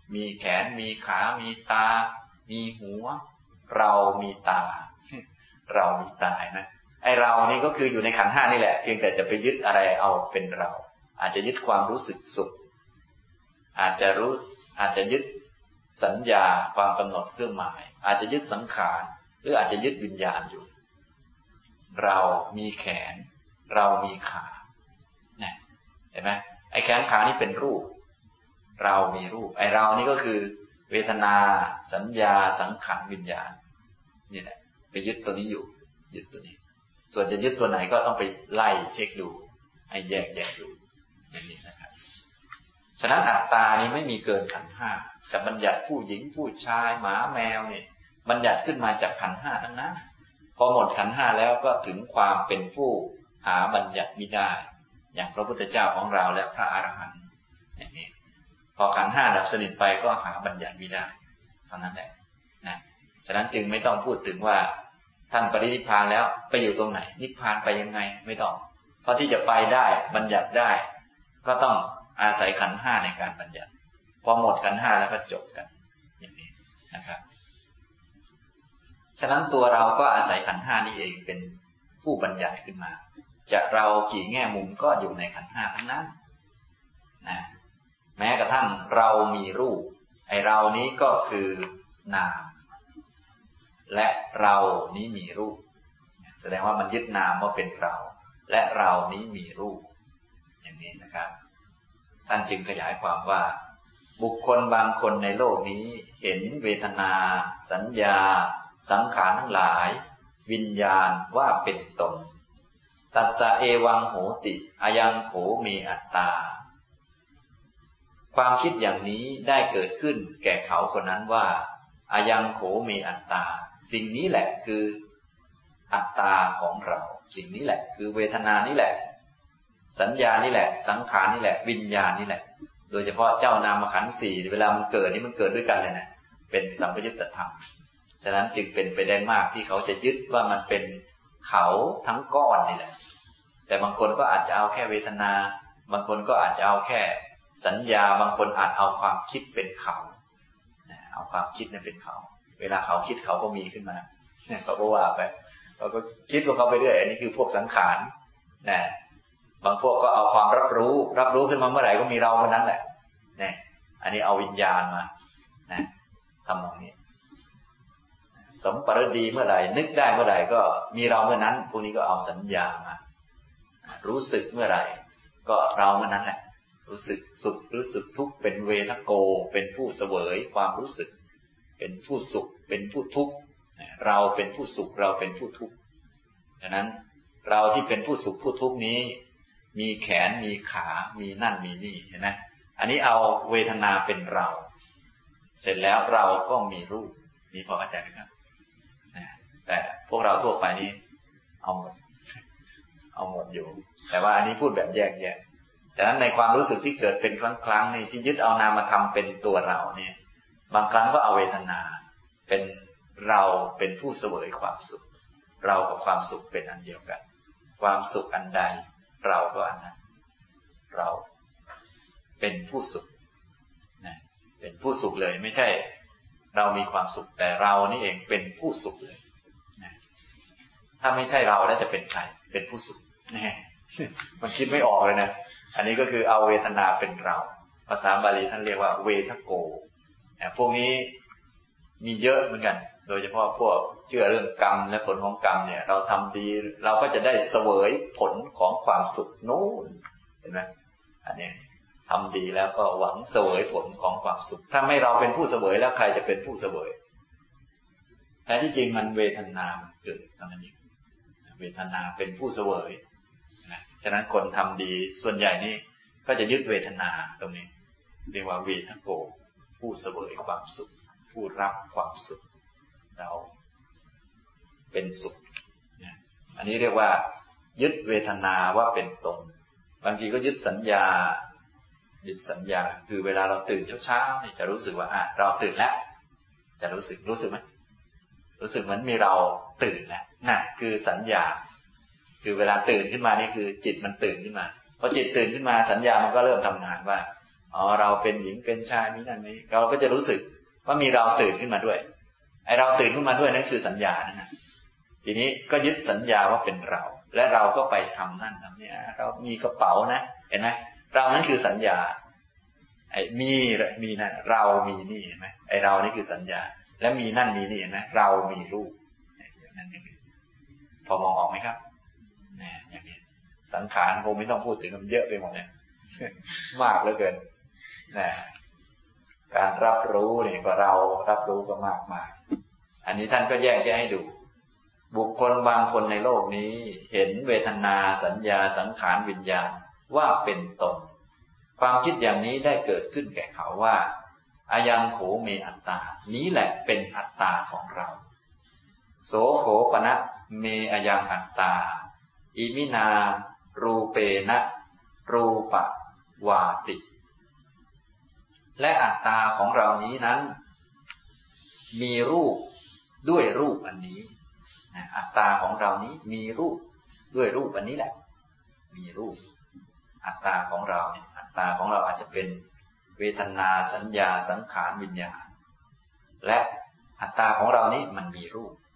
มีแขนมีขามีตามีหัวเรามีตาเรามีตานะไอเรานี่ก็คืออยู่ในขันธ์ห้านี่แหละเพียงแต่จะไปยึดอะไรเอาเป็นเราอาจจะยึดความรู้สึกสุขอาจจะยึดสัญญาความกำหนดเครื่องหมายอาจจะยึดสังขารหรืออาจจะยึดวิญญาณอยู่เรามีแขนเรามีขาเนี่ยเห็นไหมไอ้แขนขานี่เป็นรูปเรามีรูปไอ้เรานี่ก็คือเวทนาสัญญาสังขารวิญญาณนี่แหละไปยึดตัวนี้อยู่ยึดตัวนี้ส่วนจะยึดตัวไหนก็ต้องไปไล่เช็คดูให้แยกดูอย่างนี้นะครับฉะนั้นอัตตานี้ไม่มีเกินขันธ์ห้าจะบัญญัติผู้หญิงผู้ชายหมาแมวเนี่ยบัญญัติขึ้นมาจากขันธ์ห้าทั้งนั้นพอหมดขันธ์ห้าแล้วก็ถึงความเป็นผู้หาบัญญัติไม่ได้อย่างพระพุทธเจ้าของเราและพระอรหันต์อย่างนี้พอขันธ์ห้าดับสนิทไปก็หาบัญญัติไม่ได้เท่านั้นแหละนะฉะนั้นจึงไม่ต้องพูดถึงว่าท่านปรินิพพานแล้วไปอยู่ตรงไหนนิพพานไปยังไงไม่ต้องเพราะที่จะไปได้บัญญัติได้ก็ต้องอาศัยขันธ์ห้าในการบัญญัติพอหมดขันธ์ห้าแล้วก็จบกันอย่างนี้นะครับฉะนั้นตัวเราก็อาศัยขันธ์ห้านี่เองเป็นผู้บัญญัติขึ้นมาจะเรากี่แง่มุมก็อยู่ในขันธ์ห้าทั้งนั้นนะแม้กระทั่งเรามีรูปไอเรานี้ก็คือนามและเรานี้มีรูปแสดงว่ามันยึดนามว่าเป็นเราและเรานี้มีรูปอย่างนี้นะครับท่านจึงขยายความว่าบุคคลบางคนในโลกนี้เห็นเวทนาสัญญาสังขารทั้งหลายวิญญาณว่าเป็นตนตัสสะเอวังโหติอายังโขเมอัตตาความคิดอย่างนี้ได้เกิดขึ้นแก่เขาคนนั้นว่าอายังโขเมอัตตาสิ่งนี้แหละคืออัตตาของเราสิ่งนี้แหละคือเวทนานี่แหละสัญญานี่แหละสังขารนี่แหละวิญญาณนี่แหละโดยเฉพาะเจ้านามขันธ์สี่เวลามันเกิดนี่มันเกิดด้วยกันเลยนะเป็นสัมปยุตตธรรมฉะนั้นจึงเป็นไปได้มากที่เขาจะยึดว่ามันเป็นเขาทั้งก้อนนี่แหละแต่บางคนก็อาจจะเอาแค่เวทนาบางคนก็อาจจะเอาแค่สัญญาบางคนอาจเอาความคิดเป็นเขาเอาความคิดนั้นเป็นเขาเวลาเขาคิดเขาก็มีขึ้นมาเขาก็ว่าไปเขาก็คิดของเขาไปเรื่อยอันนี้คือพวกสังขารนะบางพวกก็เอาความรับรู้ขึ้นมาเมื่อไหร่ก็มีเราเมื่อนั้นแหละเนี่ยอันนี้เอาวิญญาณมานะทำอย่างนี้สมปรดีเมื่อไหร่นึกได้เมื่อไหร่ก็มีเราเมื่อนั้นพวกนี้ก็เอาสัญญามารู้สึกเมื่อไหร่ก็เราเมื่อนั้นแหละรู้สึกสุขรู้สึกทุกข์เป็นเวทโกเป็นผู้เสวยความรู้สึกเป็นผู้สุขเป็นผู้ทุกข์เราเป็นผู้สุขเราเป็นผู้ทุกข์ฉะนั้นเราที่เป็นผู้สุขผู้ทุกข์นี้มีแขนมีขามีนั่นมีนี่เห็นไหมอันนี้เอาเวทนาเป็นเราเสร็จแล้วเราก็มีรูปมีพอเข้าใจไหมครับแต่พวกเราทั่วไปนี้เอาหมดอยู่แต่ว่าอันนี้พูดแบบแยกฉะนั้นในความรู้สึกที่เกิดเป็นครั้งนี่ที่ยึดเอานามธรรมเป็นตัวเราเนี่ยบางครั้งก็เอาเวทนาเป็นเราเป็นผู้เสวยความสุขเรากับความสุขเป็นอันเดียวกันความสุขอันใดเราก็อันนั้นเราเป็นผู้สุขนะเป็นผู้สุขเลยไม่ใช่เรามีความสุขแต่เรานี่เองเป็นผู้สุขเลยนะถ้าไม่ใช่เราแล้วจะเป็นใครเป็นผู้สุขนะมันคิดไม่ออกเลยนะอันนี้ก็คือเอาเวทนาเป็นเราภาษาบาลีท่านเรียกว่าเวทโกพวกนี้มีเยอะเหมือนกันโดยเฉพาะพวกเชื่อเรื่องกรรมและผลของกรรมเนี่ยเราทำดีเราก็จะได้เสวยผลของความสุขนู้นเห็นไหมอันนี้ทำดีแล้วก็หวังเสวยผลของความสุขถ้าไม่เราเป็นผู้เสวยแล้วใครจะเป็นผู้เสวยแต่ที่จริงมันเวทนาเกิดเท่านั้นเองเวทนาเป็นผู้เสวยนะฉะนั้นคนทำดีส่วนใหญ่นี่ก็จะยึดเวทนาตรงนี้เรียกว่าเวทโกผู้เสวยความสุขผู้รับความสุขเราเป็นสุขนะอันนี้เรียกว่ายึดเวทนาว่าเป็นตนบางทีก็ยึดสัญญาคือเวลาเราตื่นเช้าๆนี่จะรู้สึกว่าเราตื่นแล้วจะรู้สึกไหมรู้สึกเหมือนมีเราตื่นแล้วนั่นคือสัญญาคือเวลาตื่นขึ้นมานี่คือจิตมันตื่นขึ้นมาพอจิตตื่นขึ้นมาสัญญามันก็เริ่มทำงานว่าอ๋อเราเป็นหญิงเป็นชายนี้นั่นนี้เราก็จะรู้สึกว่ามีเราตื่นขึ้นมาด้วยไอเราตื่นขึ้นมาด้วยนั่นคือสัญญานะทีนี้ก็ยึดสัญญาว่าเป็นเราและเราก็ไปทำนั่นทำนี่เรามีกระเป๋านะเห็นไหมเรานั่นคือสัญญาไอ้มีนั่นเรามีนี่เห็นไหมไอ้เรานี่คือสัญญาและมีนั่นมีนี่เห็นไหมเรามีรูปนั่นอย่างนี้พอมองออกไหมครับเนี่ยอย่างนี้สังขารคงไม่ต้องพูดถึงมันเยอะไปหมดเนี่ยมากเหลือเกินนะการรับรู้เนี่ยก็เรารับรู้ก็มากมายอันนี้ท่านก็แยกแยะให้ดูบุคคลบางคนในโลกนี้เห็นเวทนาสัญญาสังขารวิญญาณว่าเป็นตนความคิดอย่างนี้ได้เกิดขึ้นแก่เขาว่าอายังโขเมอัตตานี้แหละเป็นอัตตาของเราโสโขปนะเมอายังอัตตาอิมินารูเปนะรูปะวาติและอัตตาของเรานี้นั้นมีรูปด้วยรูปอันนี้อัตตาของเรานี้มีรูปด้วยรูปอันนี้แหละมีรูปอัตตาของเราเนี่ยอัตตาของเราอาจจะเป็นเวทนาสัญญาสังขารวิญญาณและอัตตาของเรานี้มันมีรูป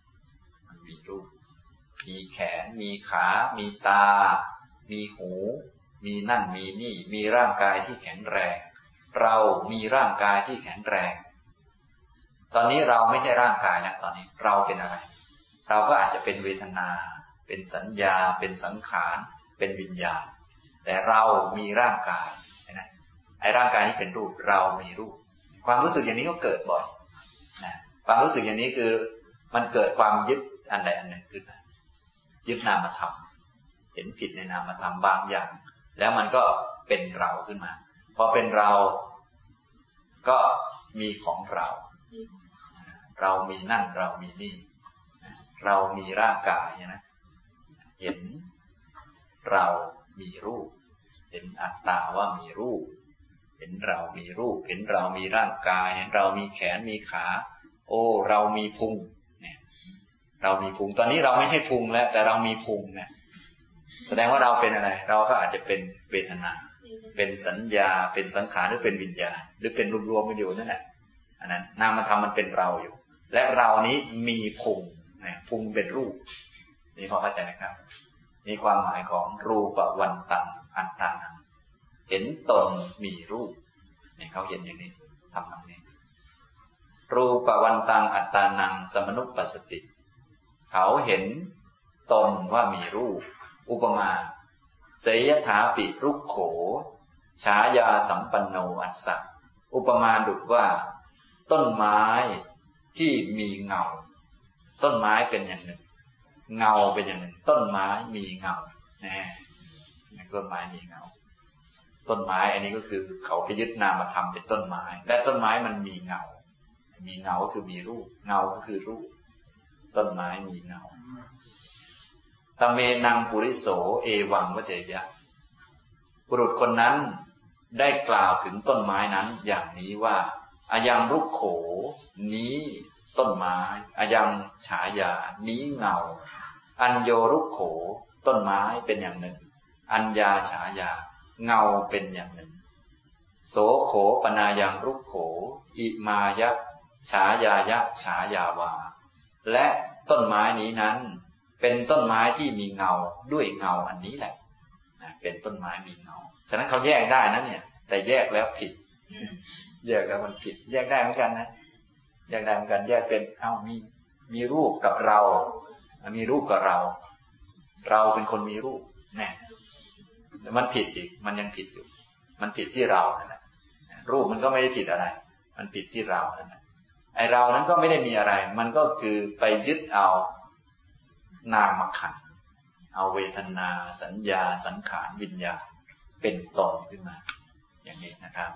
มีแขนมีขามีตามีหูมีนั่นมีนี่มีร่างกายที่แข็งแรงเรามีร่างกายที่แข็งแรงตอนนี้เราไม่ใช่ร่างกายแล้วตอนนี้เราเป็นอะไรเราก็อาจจะเป็นเวทนาเป็นสัญญาเป็นสังขารเป็นวิญญาณแต่เรามีร่างกายนะไอ้ร่างกายนี้เป็นรูปเรามีรูปความรู้สึกอย่างนี้ก็เกิดบ่อยนะความรู้สึกอย่างนี้คือมันเกิดความยึดอันใดอันหนึ่งขึ้นมายึดนามธรรมเห็นผิดในนามธรรมบางอย่างแล้วมันก็เป็นเราขึ้นมาพอเป็นเราก็มีของเราเรามีนั่นเรามีนี่เรามีร่างกายนะเห็นเรามีรูปเห็นอัตตาว่ามีรูปเห็นเรามีรูปเห็นเรามีร่างกายเห็นเรามีแขนมีขาโอ้เรามีพุงเนี่ยเรามีพุงตอนนี้เราไม่ใช่พุงแล้วแต่เรามีพุงเนี่ยแสดงว่าเราเป็นอะไรเราก็อาจจะเป็นเวทนาเป็นสัญญาเป็นสังขารหรือเป็นวิญญาณหรือเป็นรวมๆกันอยู่นั่นแหละอันนั้นนามธรรมมันเป็นเราอยู่และเรานี้มีพุงพุงเป็นรูปนี่พอเข้าใจไหมครับนี่ความหมายของรูปวันตังอัตตานังเห็นตนมีรูปเนี่ยเขาเห็นอย่างนี้ทำแบบนี้รูปวันตังอัตตานังสมนุปปัสสติเขาเห็นตนว่ามีรูปอุปมาเสยถาปิรุกโขฉายาสัมปันโนอัสสะอุปมาดุจว่าต้นไม้ที่มีเงาต้นไม้เป็นอย่างหนึ่งเงาเป็นอย่างหนึ่งต้นไม้มีเงาต้นไม้มีเงาต้นไม้อันนี้ก็คือเขาไปยึดนามธรรมเป็นต้นไม้และต้นไม้มันมีเงาก็คือมีรูปเงาก็คือรูปต้นไม้มีเงาตเมนังปุริโสเอวังวเจยะบุรุษคนนั้นได้กล่าวถึงต้นไม้นั้นอย่างนี้ว่าอายังรุกโขนี้ต้นไม้อายังฉายานี้เงาอัญโยรุกโขต้นไม้เป็นอย่างหนึ่งอัญญาฉายาเงาเป็นอย่างหนึ่งโสโขปนายังรุกโขอิมายะฉายายะฉายาวาและต้นไม้นี้นั้นเป็นต้นไม้ที่มีเงาด้วยเงาอันนี้แหละเป็นต้นไม้มีเงาฉะนั้นเขาแยกได้นะเนี่ยแต่แยกแล้วผิดแยกแล้วมันผิดแยกได้เหมือนกันนะแยกได้เหมือนกันแยกเป็นมีรูปกับเรามีรูปกับเราเป็นคนมีรูปแน่แต่มันผิดอีกมันยังผิดอยู่มันผิดที่เรานั่นแหละรูปมันก็ไม่ได้ผิดอะไรมันผิดที่เรานั่นแหละไอเรานั้นก็ไม่ได้มีอะไรมันก็คือไปยึดเอานามขันธ์เอาเวทนาสัญญาสังขารวิญญาณเป็นตนขึ้นมาอย่างนี้นะครับ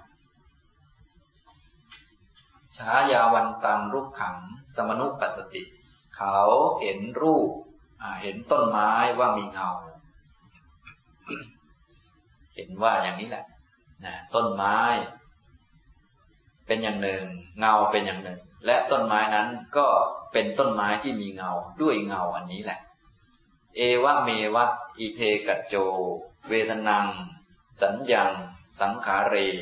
ฉายาวันตังรูปขังสมนุปัสสติเขาเห็นรูปเห็นต้นไม้ว่ามีเงาเห็นว่าอย่างนี้แหละต้นไม้เป็นอย่างหนึ่งเงาเป็นอย่างหนึ่งและต้นไม้นั้นก็เป็นต้นไม้ที่มีเงาด้วยเงาอันนี้แหละเอวะเมวะอิเทกัจโจเวทนังสัญญังสังขาเร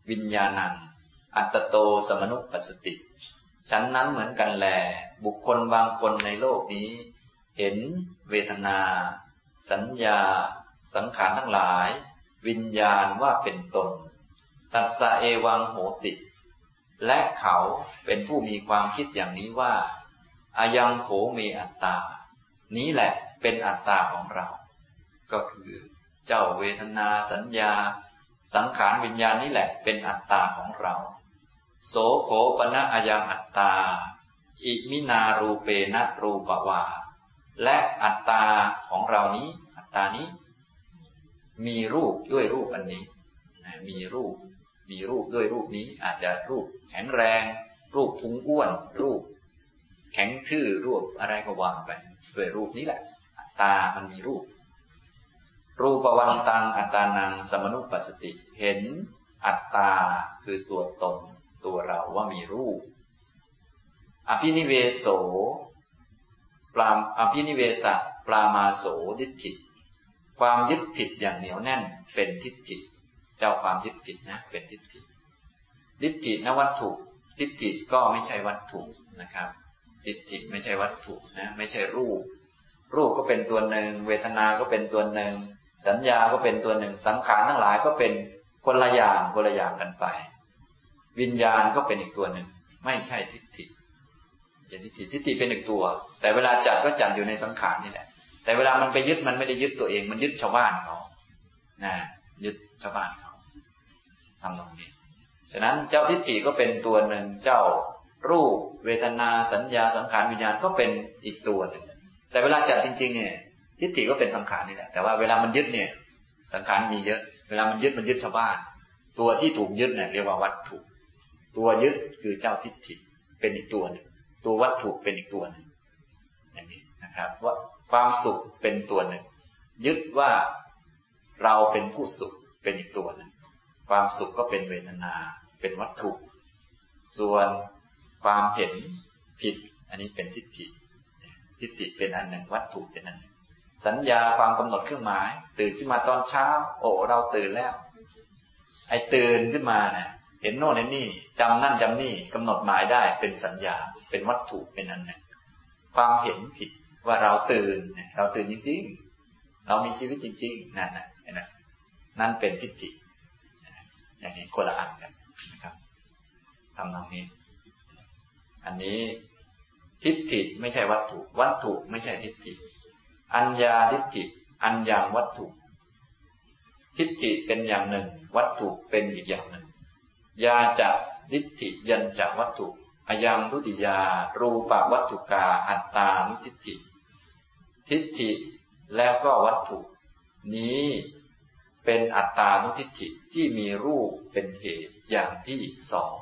วิญญาณังอัตโตสมนุปปัสสติฉันนั้นเหมือนกันแลบุคคลบางคนในโลกนี้เห็นเวทนาสัญญาสังขารทั้งหลายวิญญาณว่าเป็นตนตัสสะเอวังโหติและเขาเป็นผู้มีความคิดอย่างนี้ว่าอายังโขเมอัตตานี้แหละเป็นอัตตาของเราก็คือเจ้าเวทนาสัญญาสังขารวิญญาณนี้แหละเป็นอัตตาของเราโสโขปนะอายังอัตตาอิมินารูเปนะรูปวาและอัตตาของเรานี้อัตตานี้มีรูปด้วยรูปอันนี้มีรูปด้วยรูปนี้อาจจะรูปแข็งแรงรูปพุงอ้วนรูปแข็งทื่อรูปอะไรก็วางไปด้วยรูปนี้แหละอัตตามันมีรูปปวังตังอัตตานังสมนุปปัสสติเห็นอัตตาคือตัวตนตัวเราว่ามีรูปอภินิเวโสอภินิเวสะปรามาโสทิฏฐิความยึดผิดอย่างเหนียวแน่นเป็นทิฏฐิเจ้าความยึดผิดนะเป็นทิฏฐิทิฏฐินวัตถุทิฏฐิก็ไม่ใช่วัตถุนะครับทิฏฐิไม่ใช่วัตถุนะไม่ใช่รูปก็เป็นตัวหนึ่งเวทนาก็เป็นตัวหนึ่งสัญญาก็เป็นตัวหนึ่งสังขารทั้งหลายก็เป็นคนละอย่างกันไปวิญญาณก็เป็นอีกตัวหนึ่งไม่ใช่ทิฏฐิทิฏฐิเป็นอีกตัวแต่เวลาจัดก็จัดอยู่ในสังขารนี่แหละแต่เวลามันไปยึดมันไม่ได้ยึดตัวเองมันยึดชาวบ้านเขายึดชาวบ้านเขาทำตรงนี้ฉะนั้นเจ้าทิฏฐิก็เป็นตัวหนึ่งเจ้ารูปเวทนาสัญญาสังขารวิญญาณก็เป็นอีกตัวหนึ่งแต่เวลาจัดจริงๆเนี่ยทิฏฐิก็เป็นสังขารนี่แหละแต่ว่าเวลามันยึดเนี่ยสังขารมีเยอะเวลามันยึดชาวบ้านตัวที่ถูกยึดเนี่ยเรียกว่าวัตถุตัวยึดคือเจ้าทิฏฐิเป็นอีกตัวหนึ่งตัววัตถุเป็นอีกตัวหนึ่งอย่างนี้นะครับว่าความสุขเป็นตัวหนึ่งยึดว่าเราเป็นผู้สุขเป็นอีกตัวหนึ่งความสุขก็เป็นเวทนาเป็นวัตถุส่วนความเห็นผิดอันนี้เป็นทิฏฐิเป็นอันหนึ่งวัตถุเป็นอันหนึ่งสัญญาความกำหนดเครื่องหมายตื่นขึ้นมาตอนเช้าโอ้เราตื่นแล้วไอ้ตื่นขึ้นมาเนี่ยเห็นโน่นเห็นนี่จำนั่นจำนี่กำหนดหมายได้เป็นสัญญาเป็นวัตถุเป็นอันหนึ่งความเห็นผิดว่าเราตื่นจริงๆเรามีชีวิตจริงๆนั่นเป็นทิฏฐิอย่างนี้คนละอันกันนะครับทำตรงนี้อันนี้ทิฏฐิไม่ใช่วัตถุไม่ใช่ทิฏฐิอัญญาทิฏฐิอัญญังวัตถุทิฏฐิเป็นอย่างหนึ่งวัตถุเป็นอีกอย่างหนึ่งยาจะทิฏฐิยัญจะวัตถุอยังทุติยารูปวัตถุกาอัตตานุทิฏฐิทิฏฐิแล้วก็วัตถุนี้เป็นอัตตานุทิฏฐิที่มีรูปเป็นเหตุอย่างที่สอง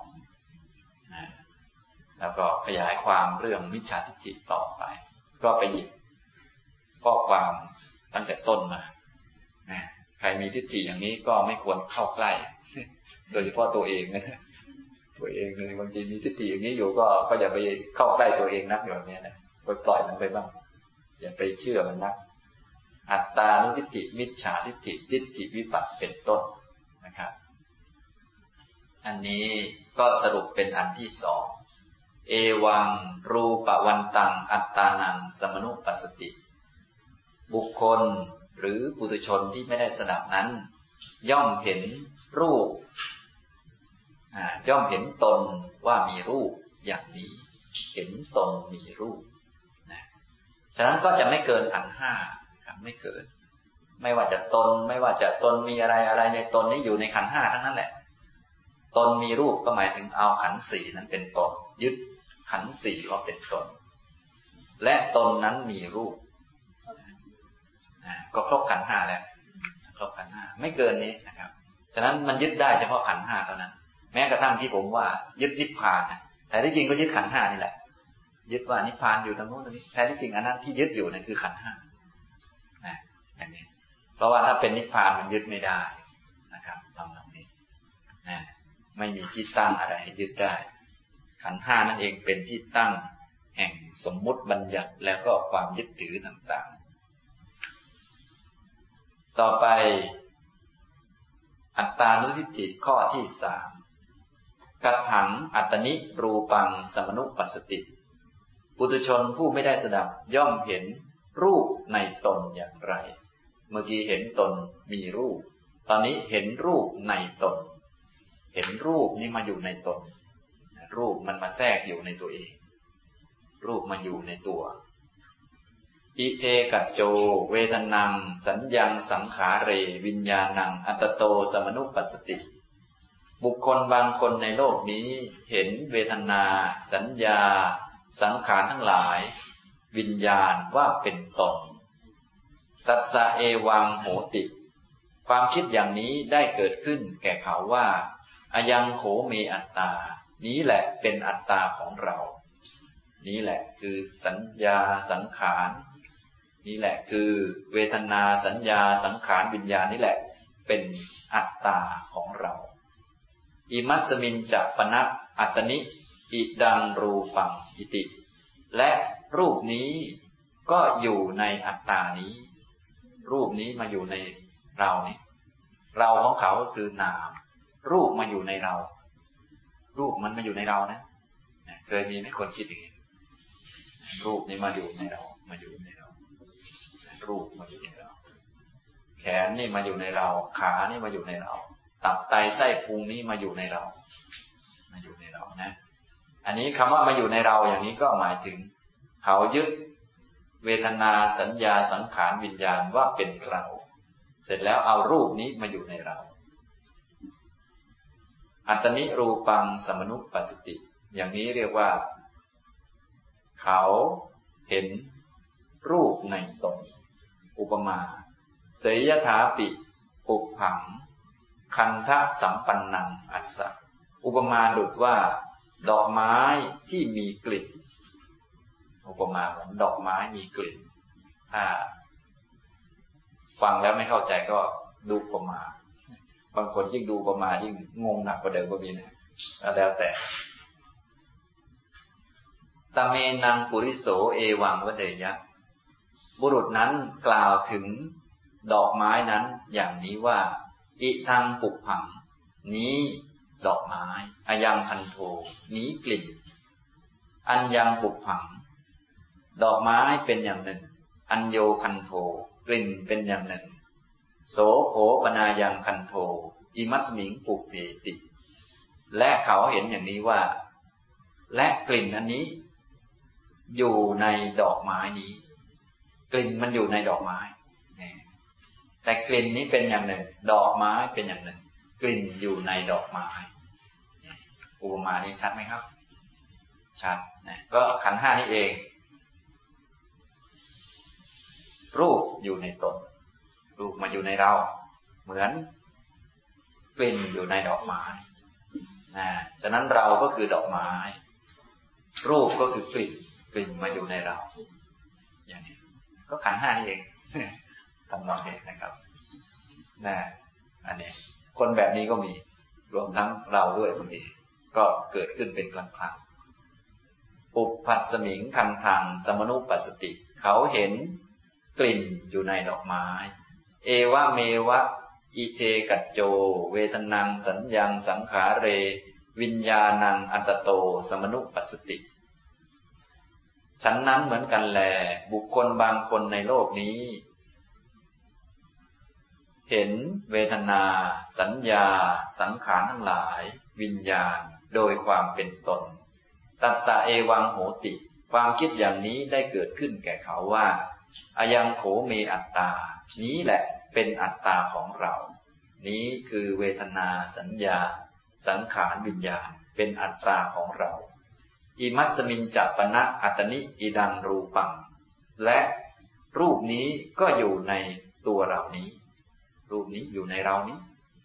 แล้วก็ขยายความเรื่องมิจฉาทิฏฐิต่อไปก็ไปหยิบข้อความตั้งแต่ต้นมาใครมีทิฏฐิอย่างนี้ก็ไม่ควรเข้าใกล้โดยเฉพาะตัวเองนะตัวเองเลยบางทีมีทิฏฐิอย่างนี้อยู่ก็อย่าไปเข้าใกล้ตัวเองนักอย่างนี้นะปล่อยมันไปบ้างอย่าไปเชื่อมันนักอัตตานุทิฏฐิมิจฉาทิฏฐิทิฏฐิวิปัสสเป็นต้นนะครับอันนี้ก็สรุปเป็นอันที่สองเอวังรูปวันตังอัตตานังสมนุปปัสสติบุคคลหรือปุถุชนที่ไม่ได้สดับนั้นย่อมเห็นรูปย่อมเห็นตนว่ามีรูปอย่างนี้เห็นตนมีรูปฉะนั้นก็จะไม่เกินขันธ์ห้าไม่เกินไม่ว่าจะตนไม่ว่าจะตนมีอะไรในตนนี้อยู่ในขันธ์ห้าทั้งนั้นแหละตนมีรูปก็หมายถึงเอาขันธ์สี่นั้นเป็นตนยึดขันธ์สี่ว่าเป็นตนและตนนั้นมีรูปก็ครบขันธ์ห้าแล้วครบขันธ์ห้าไม่เกินนี้นะครับฉะนั้นมันยึดได้เฉพาะขันธ์ห้าเท่านั้นแม้กระทั่งที่ผมว่ายึดนิพพานแต่ที่จริงก็ยึดขันธ์ห้านี่แหละยึดว่านิพพานอยู่ตรงโน้นตรงนี้แท้ที่จริงอันนั้นที่ยึดอยู่นั่นคือขันธ์ห้าอย่างนี้เพราะว่าถ้าเป็นนิพพานมันยึดไม่ได้นะครับตรงนี้ไม่มีที่ตั้งอะไรให้ยึดได้ขันธ์ห้านั่นเองเป็นที่ตั้งแห่งสมมุติบัญญัติแล้วก็ความยึดถือต่างๆต่อไปอัตตานุทิฏฐิข้อที่สามกัตถังอัตตนิรูปังสมนุปัสสติปุถุชนผู้ไม่ได้สดับย่อมเห็นรูปในตนอย่างไรเมื่อกี้เห็นตนมีรูปตอนนี้เห็นรูปในตนเห็นรูปนี้มาอยู่ในตนรูปมันมาแทรกอยู่ในตัวเองรูปมาอยู่ในตัวอิเทกัจโจเวทนังสัญญังสังขาเรวิญญาณังอัตโตสมนุปัสสติบุคคลบางคนในโลกนี้เห็นเวทนาสัญญาสังขารทั้งหลายวิญญาณว่าเป็นตนตัสสะเอวังโหติความคิดอย่างนี้ได้เกิดขึ้นแก่เขาว่าอายังโขเมอัตตานี้แหละเป็นอัตตาของเรานี้แหละคือสัญญาสังขารนี่แหละคือเวทนาสัญญาสังขารวิญญาณนี่แหละเป็นอัตตาของเราอิมัสสมินจัปปนะอัตตนิอิดังรูปังอิติและรูปนี้ก็อยู่ในอัตตานี้รูปนี้มาอยู่ในเรานี่เราของเขาก็คือนามรูปมาอยู่ในเรารูปมันมาอยู่ในเรานะเคยมีไหมคนคิดอย่างนี้รูปนี้มาอยู่ในเรามาอยู่ในเรารูปมาอยู่ในเราแขนนี่มาอยู่ในเราขานี่มาอยู่ในเราตับไตไส้พุงนี้มาอยู่ในเรามาอยู่ในเรานะอันนี้คำว่ามาอยู่ในเราอย่างนี้ก็หมายถึงเขายึดเวทนาสัญญาสังขารวิญญาณว่าเป็นเราเสร็จแล้วเอารูปนี้มาอยู่ในเราอัตตนิรูปังสมนุปัสสติอย่างนี้เรียกว่าเขาเห็นรูปในตนอุปมาเสยถาปิปุพผังคันทะสัมปันนังอัสสะอุปมาดุจว่าดอกไม้ที่มีกลิ่นอุปมาเหมือนดอกไม้มีกลิ่นถ้าฟังแล้วไม่เข้าใจก็ดูอุปมาบางคนยิ่งดูอุปมายิ่งงงหนักกว่าเดิมก็มีนะแล้วแต่ตเมนังปุริโสเอวังวเดยะบุรุษนั้นกล่าวถึงดอกไม้นั้นอย่างนี้ว่าอิทังปุพผังนี้ดอกไม้อายังคันโทนี้กลิ่นอัญญังปุพผังดอกไม้เป็นอย่างหนึ่งอัญโยคันโทกลิ่นเป็นอย่างหนึ่งโสโขปนายังคันโทอิมัสมิงปุเพติและเขาเห็นอย่างนี้ว่าและกลิ่นอันนี้อยู่ในดอกไม้นี้กลิ่นมันอยู่ในดอกไม้แต่กลิ่นนี้เป็นอย่างหนึ่งดอกไม้เป็นอย่างหนึ่งกลิ่นอยู่ในดอกไม้อุปมานี้ชัดไหมครับชัดนะก็ขันธ์ห้านี้เองรูปอยู่ในตนรูปมาอยู่ในเราเหมือนกลิ่นอยู่ในดอกไม้ฉะนั้นเราก็คือดอกไม้รูปก็คือกลิ่นมาอยู่ในเราอย่างนี้ก็ขันธ์ห้านี่เองทำนองนี้นะครับอันนี้คนแบบนี้ก็มีรวมทั้งเราด้วยบางทีก็เกิดขึ้นเป็นครั้งๆปุพพัสมิงคันธังสมนุปัสสติเขาเห็นกลิ่นอยู่ในดอกไม้เอวะเมวะอิเทกัจโจเวทนังสัญญังสังขาเรวิญญาณังอัตโตสมนุปัสสติฉันนั้นเหมือนกันแลบุคคลบางคนในโลกนี้เห็นเวทนาสัญญาสังขารทั้งหลายวิญญาณโดยความเป็นตนตัสสะเอวังโหติความคิดอย่างนี้ได้เกิดขึ้นแก่เขาว่าอายังโขเมอัตตานี้แหละเป็นอัตตาของเรานี้คือเวทนาสัญญาสังขารวิญญาณเป็นอัตตาของเราอิมัสสมินจัปปนะอัตตนิอิดังรูปังและรูปนี้ก็อยู่ในตัวเรานี้รูปนี้อยู่ในเรานี้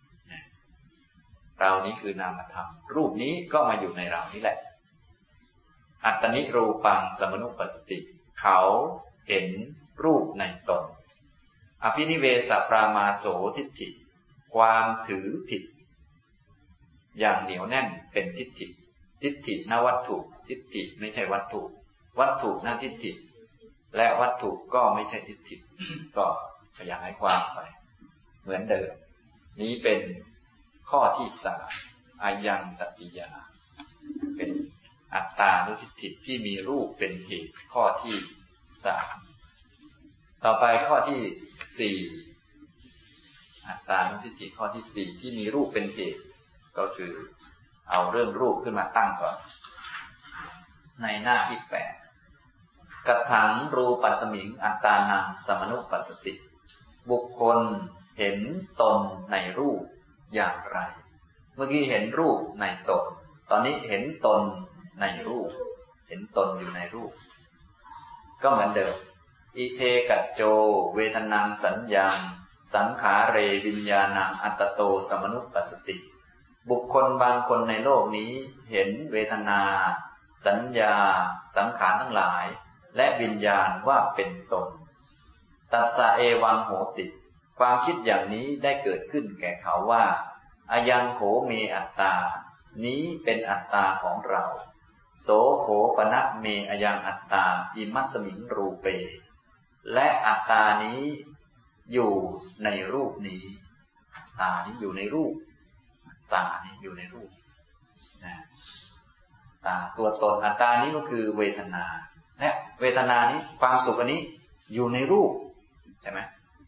เรานี้คือนามธรรมรูปนี้ก็มาอยู่ในเรานี้แหละอัตตนิรูปังสมนุปัสสติเขาเห็นรูปในตนอภินิเวสปรามาโสทิฏฐิความถือผิดอย่างเหนียวแน่นเป็นทิฏฐิทิฏฐินวัตถุทิฏฐิไม่ใช่วัตถุวัตถุนทิฏฐิและวัตถุก็ไม่ใช่ทิฏฐิก็ขยายความไปเหมือนเดิมนี้เป็นข้อที่สามอายังตติยาเป็นอัตตานุทิฏฐิที่มีรูปเป็นเหตุข้อที่สามต่อไปข้อที่สี่อัตตานุทิฏฐิข้อที่สี่ที่มีรูปเป็นเหตุก็คือเอาเรื่องรูปขึ้นมาตั้งก่อนในหน้าที่แปดกัตถังรูปัสสมิงอัตตานังสมนุปัสสติบุคคลเห็นตนในรูปอย่างไรเมื่อกี้เห็นรูปในตนตอนนี้เห็นตนในรูปเห็นตนอยู่ในรูปก็เหมือนเดิมอิเทกัจโจเวทนังสัญญังสังขาเรวิญญาณังอัตตโตสมนุปัสสติบุคคลบางคนในโลกนี้เห็นเวทนาสัญญาสังขารทั้งหลายและวิญญาณว่าเป็นตนตัสสะเอวังโหติความคิดอย่างนี้ได้เกิดขึ้นแก่เขาว่าอายังโขเมอัตตานี้เป็นอัตตาของเราโสโขปนะเมอายังอัตตาอิมัสสมิงรูเปและอัตตานี้อยู่ในรูปนี้อัตตานี้อยู่ในรูปอัตตานี้อยู่ในรูปนะตาตัวตนอัตตานี้ก็คือเวทนาและเวทนานี้ความสุขอันนี้อยู่ในรูปใช่ไหม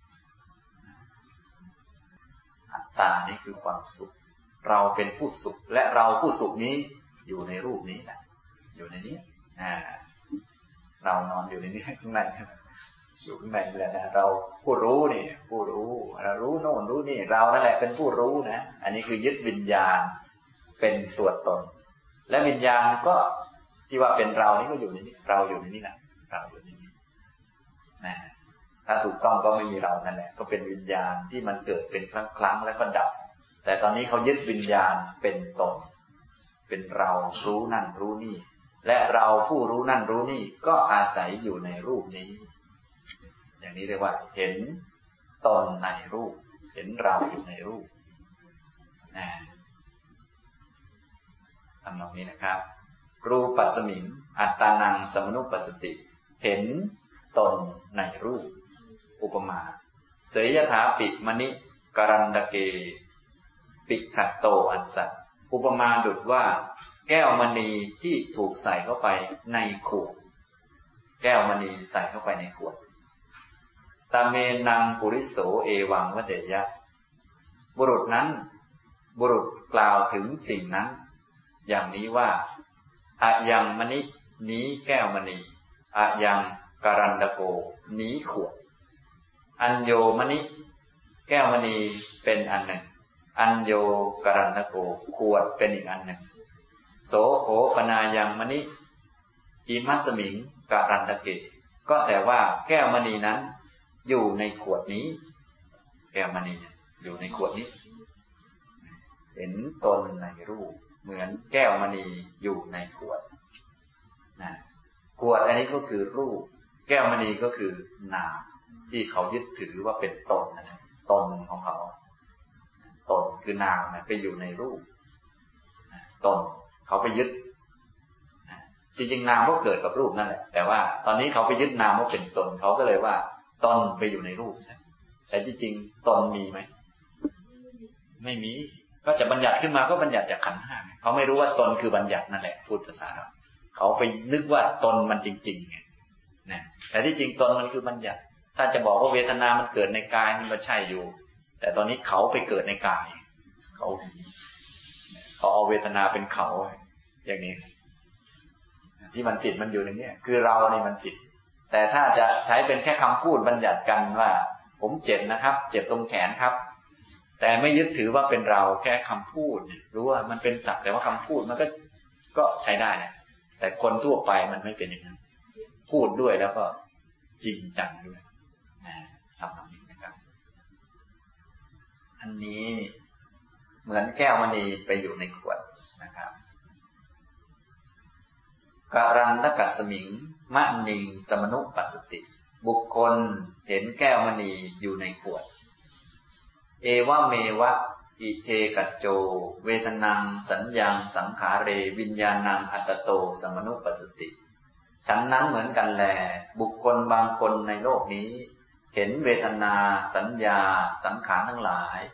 อัตตานี้คือความสุขเราเป็นผู้สุขและเราผู้สุขนี้อยู่ในรูปนี้แหละอยู่ในนี้เรานอนอยู่ในนี้ข้างในอยู่ข้างในแหละนะเราผู้รู้นี่ผู้รู้เรารู้โน่นรู้นี่เรานั่นแหละเป็นผู้รู้นะอันนี้คือยึดวิญญาณเป็นตัวตนและวิญญาณก็ที่ว่าเป็นเรานี่ก็อยู่ในนี้เราอยู่ในนี้แหละเราอยู่ในนี้นะถ้าถูกต้องก็ไม่มีเรานั่นแหละก็เป็นวิญญาณที่มันเกิดเป็นครั้งแล้วก็ดับแต่ตอนนี้เขายึดวิญญาณเป็นตนเป็นเรารู้นั่นรู้นี่และเราผู้รู้นั่นรู้นี่ก็อาศัยอยู่ในรูปนี้อย่างนี้เรียกว่าเห็นตนในรูปเห็นเราอยู่ในรูปทำตรงนี้นะครับรูปัสสมิงอัตตานังสมนุปัสสติเห็นตนในรูปอุปมาเสยยถาปิมณิกรันตะเกปิขัตโตอัสสะอุปมาดุจว่าแก้วมณีที่ถูกใส่เข้าไปในขวดแก้วมณีใส่เข้าไปในขวดตาเมนังปุริโสเอวังวเดยะบุรุษนั้นบุรุษกล่าวถึงสิ่งนั้นอย่างนี้ว่าอะยังมณินี้แก้วมณีอะยังกรันตโกนี้ขวดอัญโยมณิแก้วมณีเป็นอันหนึ่งอัญโยกรันตโกขวดเป็นอีกอันหนึ่งโสโขปนายังมณิอิมัสสมิงกรันตเกก็แต่ว่าแก้วมณีนั้นอยู่ในขวดนี้แก้วมณีอยู่ในขวดนี้เห็นตนในรูปเหมือนแก้วมณีอยู่ในขวดขวดอันนี้ก็คือรูปแก้วมณีก็คือนามที่เขายึดถือว่าเป็นตนนะตนของเขาตนคือนามไปอยู่ในรูปตนเขาไปยึดจริงๆนามก็เกิดกับรูปนั่นแหละแต่ว่าตอนนี้เขาไปยึดนามว่าเป็นตนเขาก็เลยว่าตนไปอยู่ในรูปใช่แต่จริงๆตนมีไหมไม่มีก็จะบัญญัติขึ้นมาก็บัญญัติจากขันธ์ห้าเขาไม่รู้ว่าตนคือบัญญัตินั่นแหละพูดภาษาเราเขาไปนึกว่าตนมันจริงๆไงนะแต่ที่จริงตนมันคือบัญญัติถ้าจะบอกว่าเวทนามันเกิดในกายมันก็ใช่อยู่แต่ตอนนี้เขาไปเกิดในกายเขาเอาเวทนาเป็นเขาอย่างนี้ที่มันผิดมันอยู่ในนี้คือเรานี่มันผิดแต่ถ้าจะใช้เป็นแค่คำพูดบัญญัติกันว่าผมเจ็บนะครับเจ็บตรงแขนครับแต่ไม่ยึดถือว่าเป็นเราแค่คำพูดรู้ว่ามันเป็นสักแต่ว่าคำพูดมันก็ใช้ได้แหละแต่คนทั่วไปมันไม่เป็นอย่างนั้นพูดด้วยแล้วก็จริงจังด้วยทำแบบนี้นะครับอันนี้เหมือนแก้วมณีไปอยู่ในขวดนะครับกรันตกัสสมิงมะนิงสมนุปัสสติบุคคลเห็นแก้วมณีอยู่ในขวดเอวะเมวะอิเทกัจโจเวทนังสัญญังสังขาเรวิญญาณังอัตตโตสมนุปัสสติฉันนั้นเหมือนกันแลบุคคลบางคนในโลกนี้เห็นเวทนาสัญญาสังขารทั้งหลาย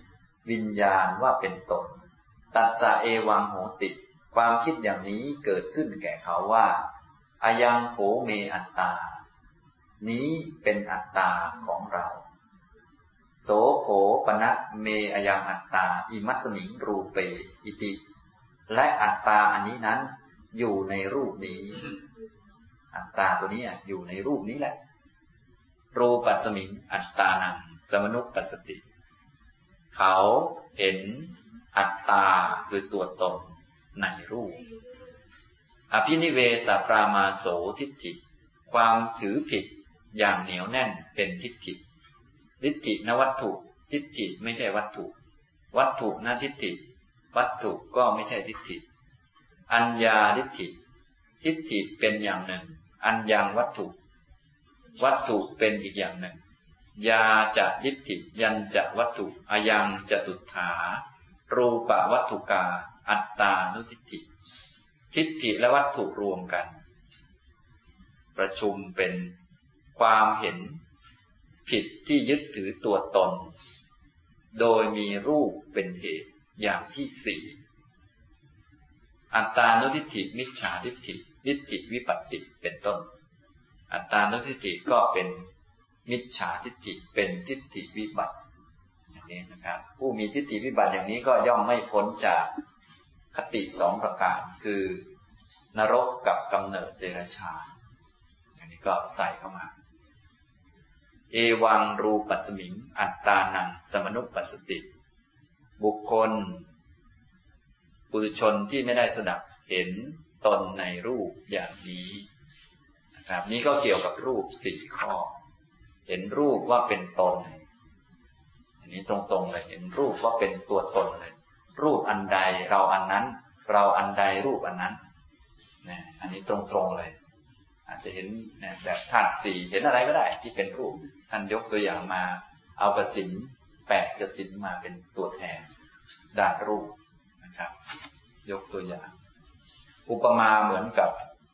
วิญญาณว่าเป็นตนตัสสะเอวังโหติความคิดอย่างนี้เกิดขึ้นแก่เขาว่าอายังโขเมอัตตานี้เป็นอัตตาของเราโสโขปนะเมอายังอัตตาอิมัสมิงรูเปอิติและอัตตาอันนี้นั้นอยู่ในรูปนี้อัตตาตัวนี้อยู่ในรูปนี้แหละรูปัสมิงอัตตานังสมนุปปัสสติเขาเห็นอัตตาคือตัวตนในรูปอภินิเวสปรามาโสทิฏฐิความถือผิดอย่างเหนียวแน่นเป็นทิฏฐิทิฏฐินวัตถุทิฏฐิไม่ใช่วัตถุวัตถุนทิฏฐิวัตถุก็ไม่ใช่ทิฏฐิอัญญาทิฏฐิทิฏฐิเป็นอย่างหนึ่งอัญญังวัตถุวัตถุเป็นอีกอย่างหนึ่งยาจะทิฏฐิยัญจะวัตถุอายังจตุถารูปวัตถุกาอัตตานุทิฏฐิทิฏฐิและวัตถุรวมกันประชุมเป็นความเห็นผิดที่ยึดถือตัวตนโดยมีรูปเป็นเหตุอย่างที่สี่อัตตานุทิฏฐิมิจฉาทิฏฐิทิฏฐิวิปัสสิเป็นต้นอัตตานุทิฏฐิก็เป็นมิจฉาทิฏฐิเป็นทิฏฐิวิบัติอย่างนี้นะครับผู้มีทิฏฐิวิบัติอย่างนี้ก็ย่อมไม่พ้นจากคติสองประการคือนรกกับกำเนิดเดรัจฉานอย่างนี้ก็ใส่เข้ามาเอวังรูปัสมิงอัตตานังสมนุปปัสสติบุคคลปุถุชนที่ไม่ได้สดับเห็นตนในรูปอย่างนี้นะครับนี้ก็เกี่ยวกับรูปสี่ข้อเห็นรูปว่าเป็นตนอันนี้ตรงๆเลยเห็นรูปว่าเป็นตัวตนเลยรูปอันใดเราอันนั้นเราอันใดรูปอันนั้นเนี่ยอันนี้ตรงๆเลยอาจจะเห็นแบบธาตุสี่เห็นอะไรก็ได้ที่เป็นรูปท่านยกตัวอย่างมาเอากสิณ8กสิณมาเป็นตัวแทนด้านรูปนะครับยกตัวอย่างอุปมาเหมือนกับ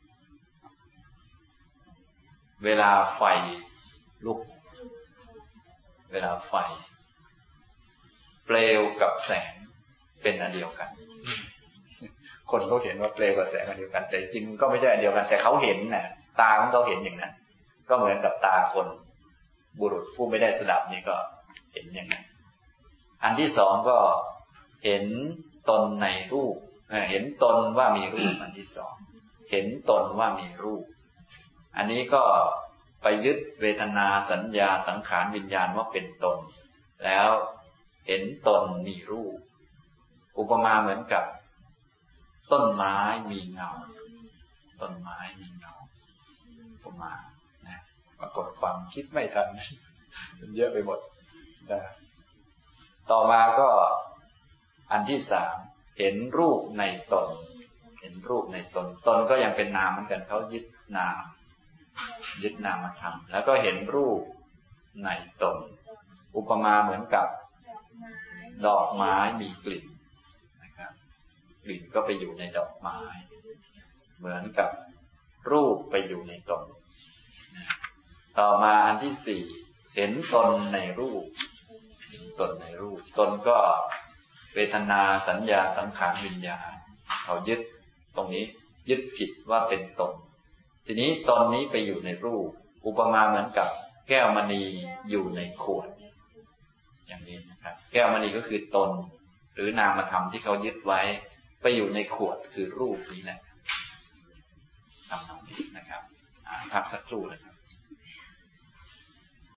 เวลาไฟลุกเวลาไฟเปลวกับแสงเป็นอันเดียวกันคนเขาเห็นว่าเปลวกับแสงอันเดียวกันแต่จริงก็ไม่ใช่อันเดียวกันแต่เขาเห็นน่ะตาของเขาเห็นอย่างนั้นก็เหมือนกับตาคนบุรุษผู้ไม่ได้สดับนี่ก็เห็นอย่างนั้นอันที่สองก็เห็นตนในรูปเห็นตนว่ามีรูปอันที่สองเห็นตนว่ามีรูปอันนี้ก็ไปยึดเวทนาสัญญาสังขารวิญญาณว่าเป็นตนแล้วเห็นตนมีรูปอุปมาเหมือนกับต้นไม้มีเงาต้นไม้มีเงาอุปมานะปรากฏความคิดไม่ทันมันเยอะไปหมดนะต่อมาก็อันที่สามเห็นรูปในตนเห็นรูปในตนตนก็ยังเป็นนามเหมือนกันเขายึดนามยึดนามธรรมแล้วก็เห็นรูปในตนอุปมาเหมือนกับดอกไม้มีกลิ่นนะครับกลิ่นก็ไปอยู่ในดอกไม้เหมือนกับรูปไปอยู่ในตนต่อมาอันที่สี่เห็นตนในรูปตนในรูปตนก็เวทนาสัญญาสังขารวิญญาณเขายึดตรงนี้ยึดผิดว่าเป็นตนทีนี้ตนนี้ไปอยู่ในรูปอุปมาเหมือนกับแก้วมณีอยู่ในขวดอย่างนี้นะครับแก้วมณีก็คือตนหรือนามธรรมที่เขายึดไว้ไปอยู่ในขวดคือรูปนี้แหละทำตรงนี้นะครับพักสักครู่นะครับ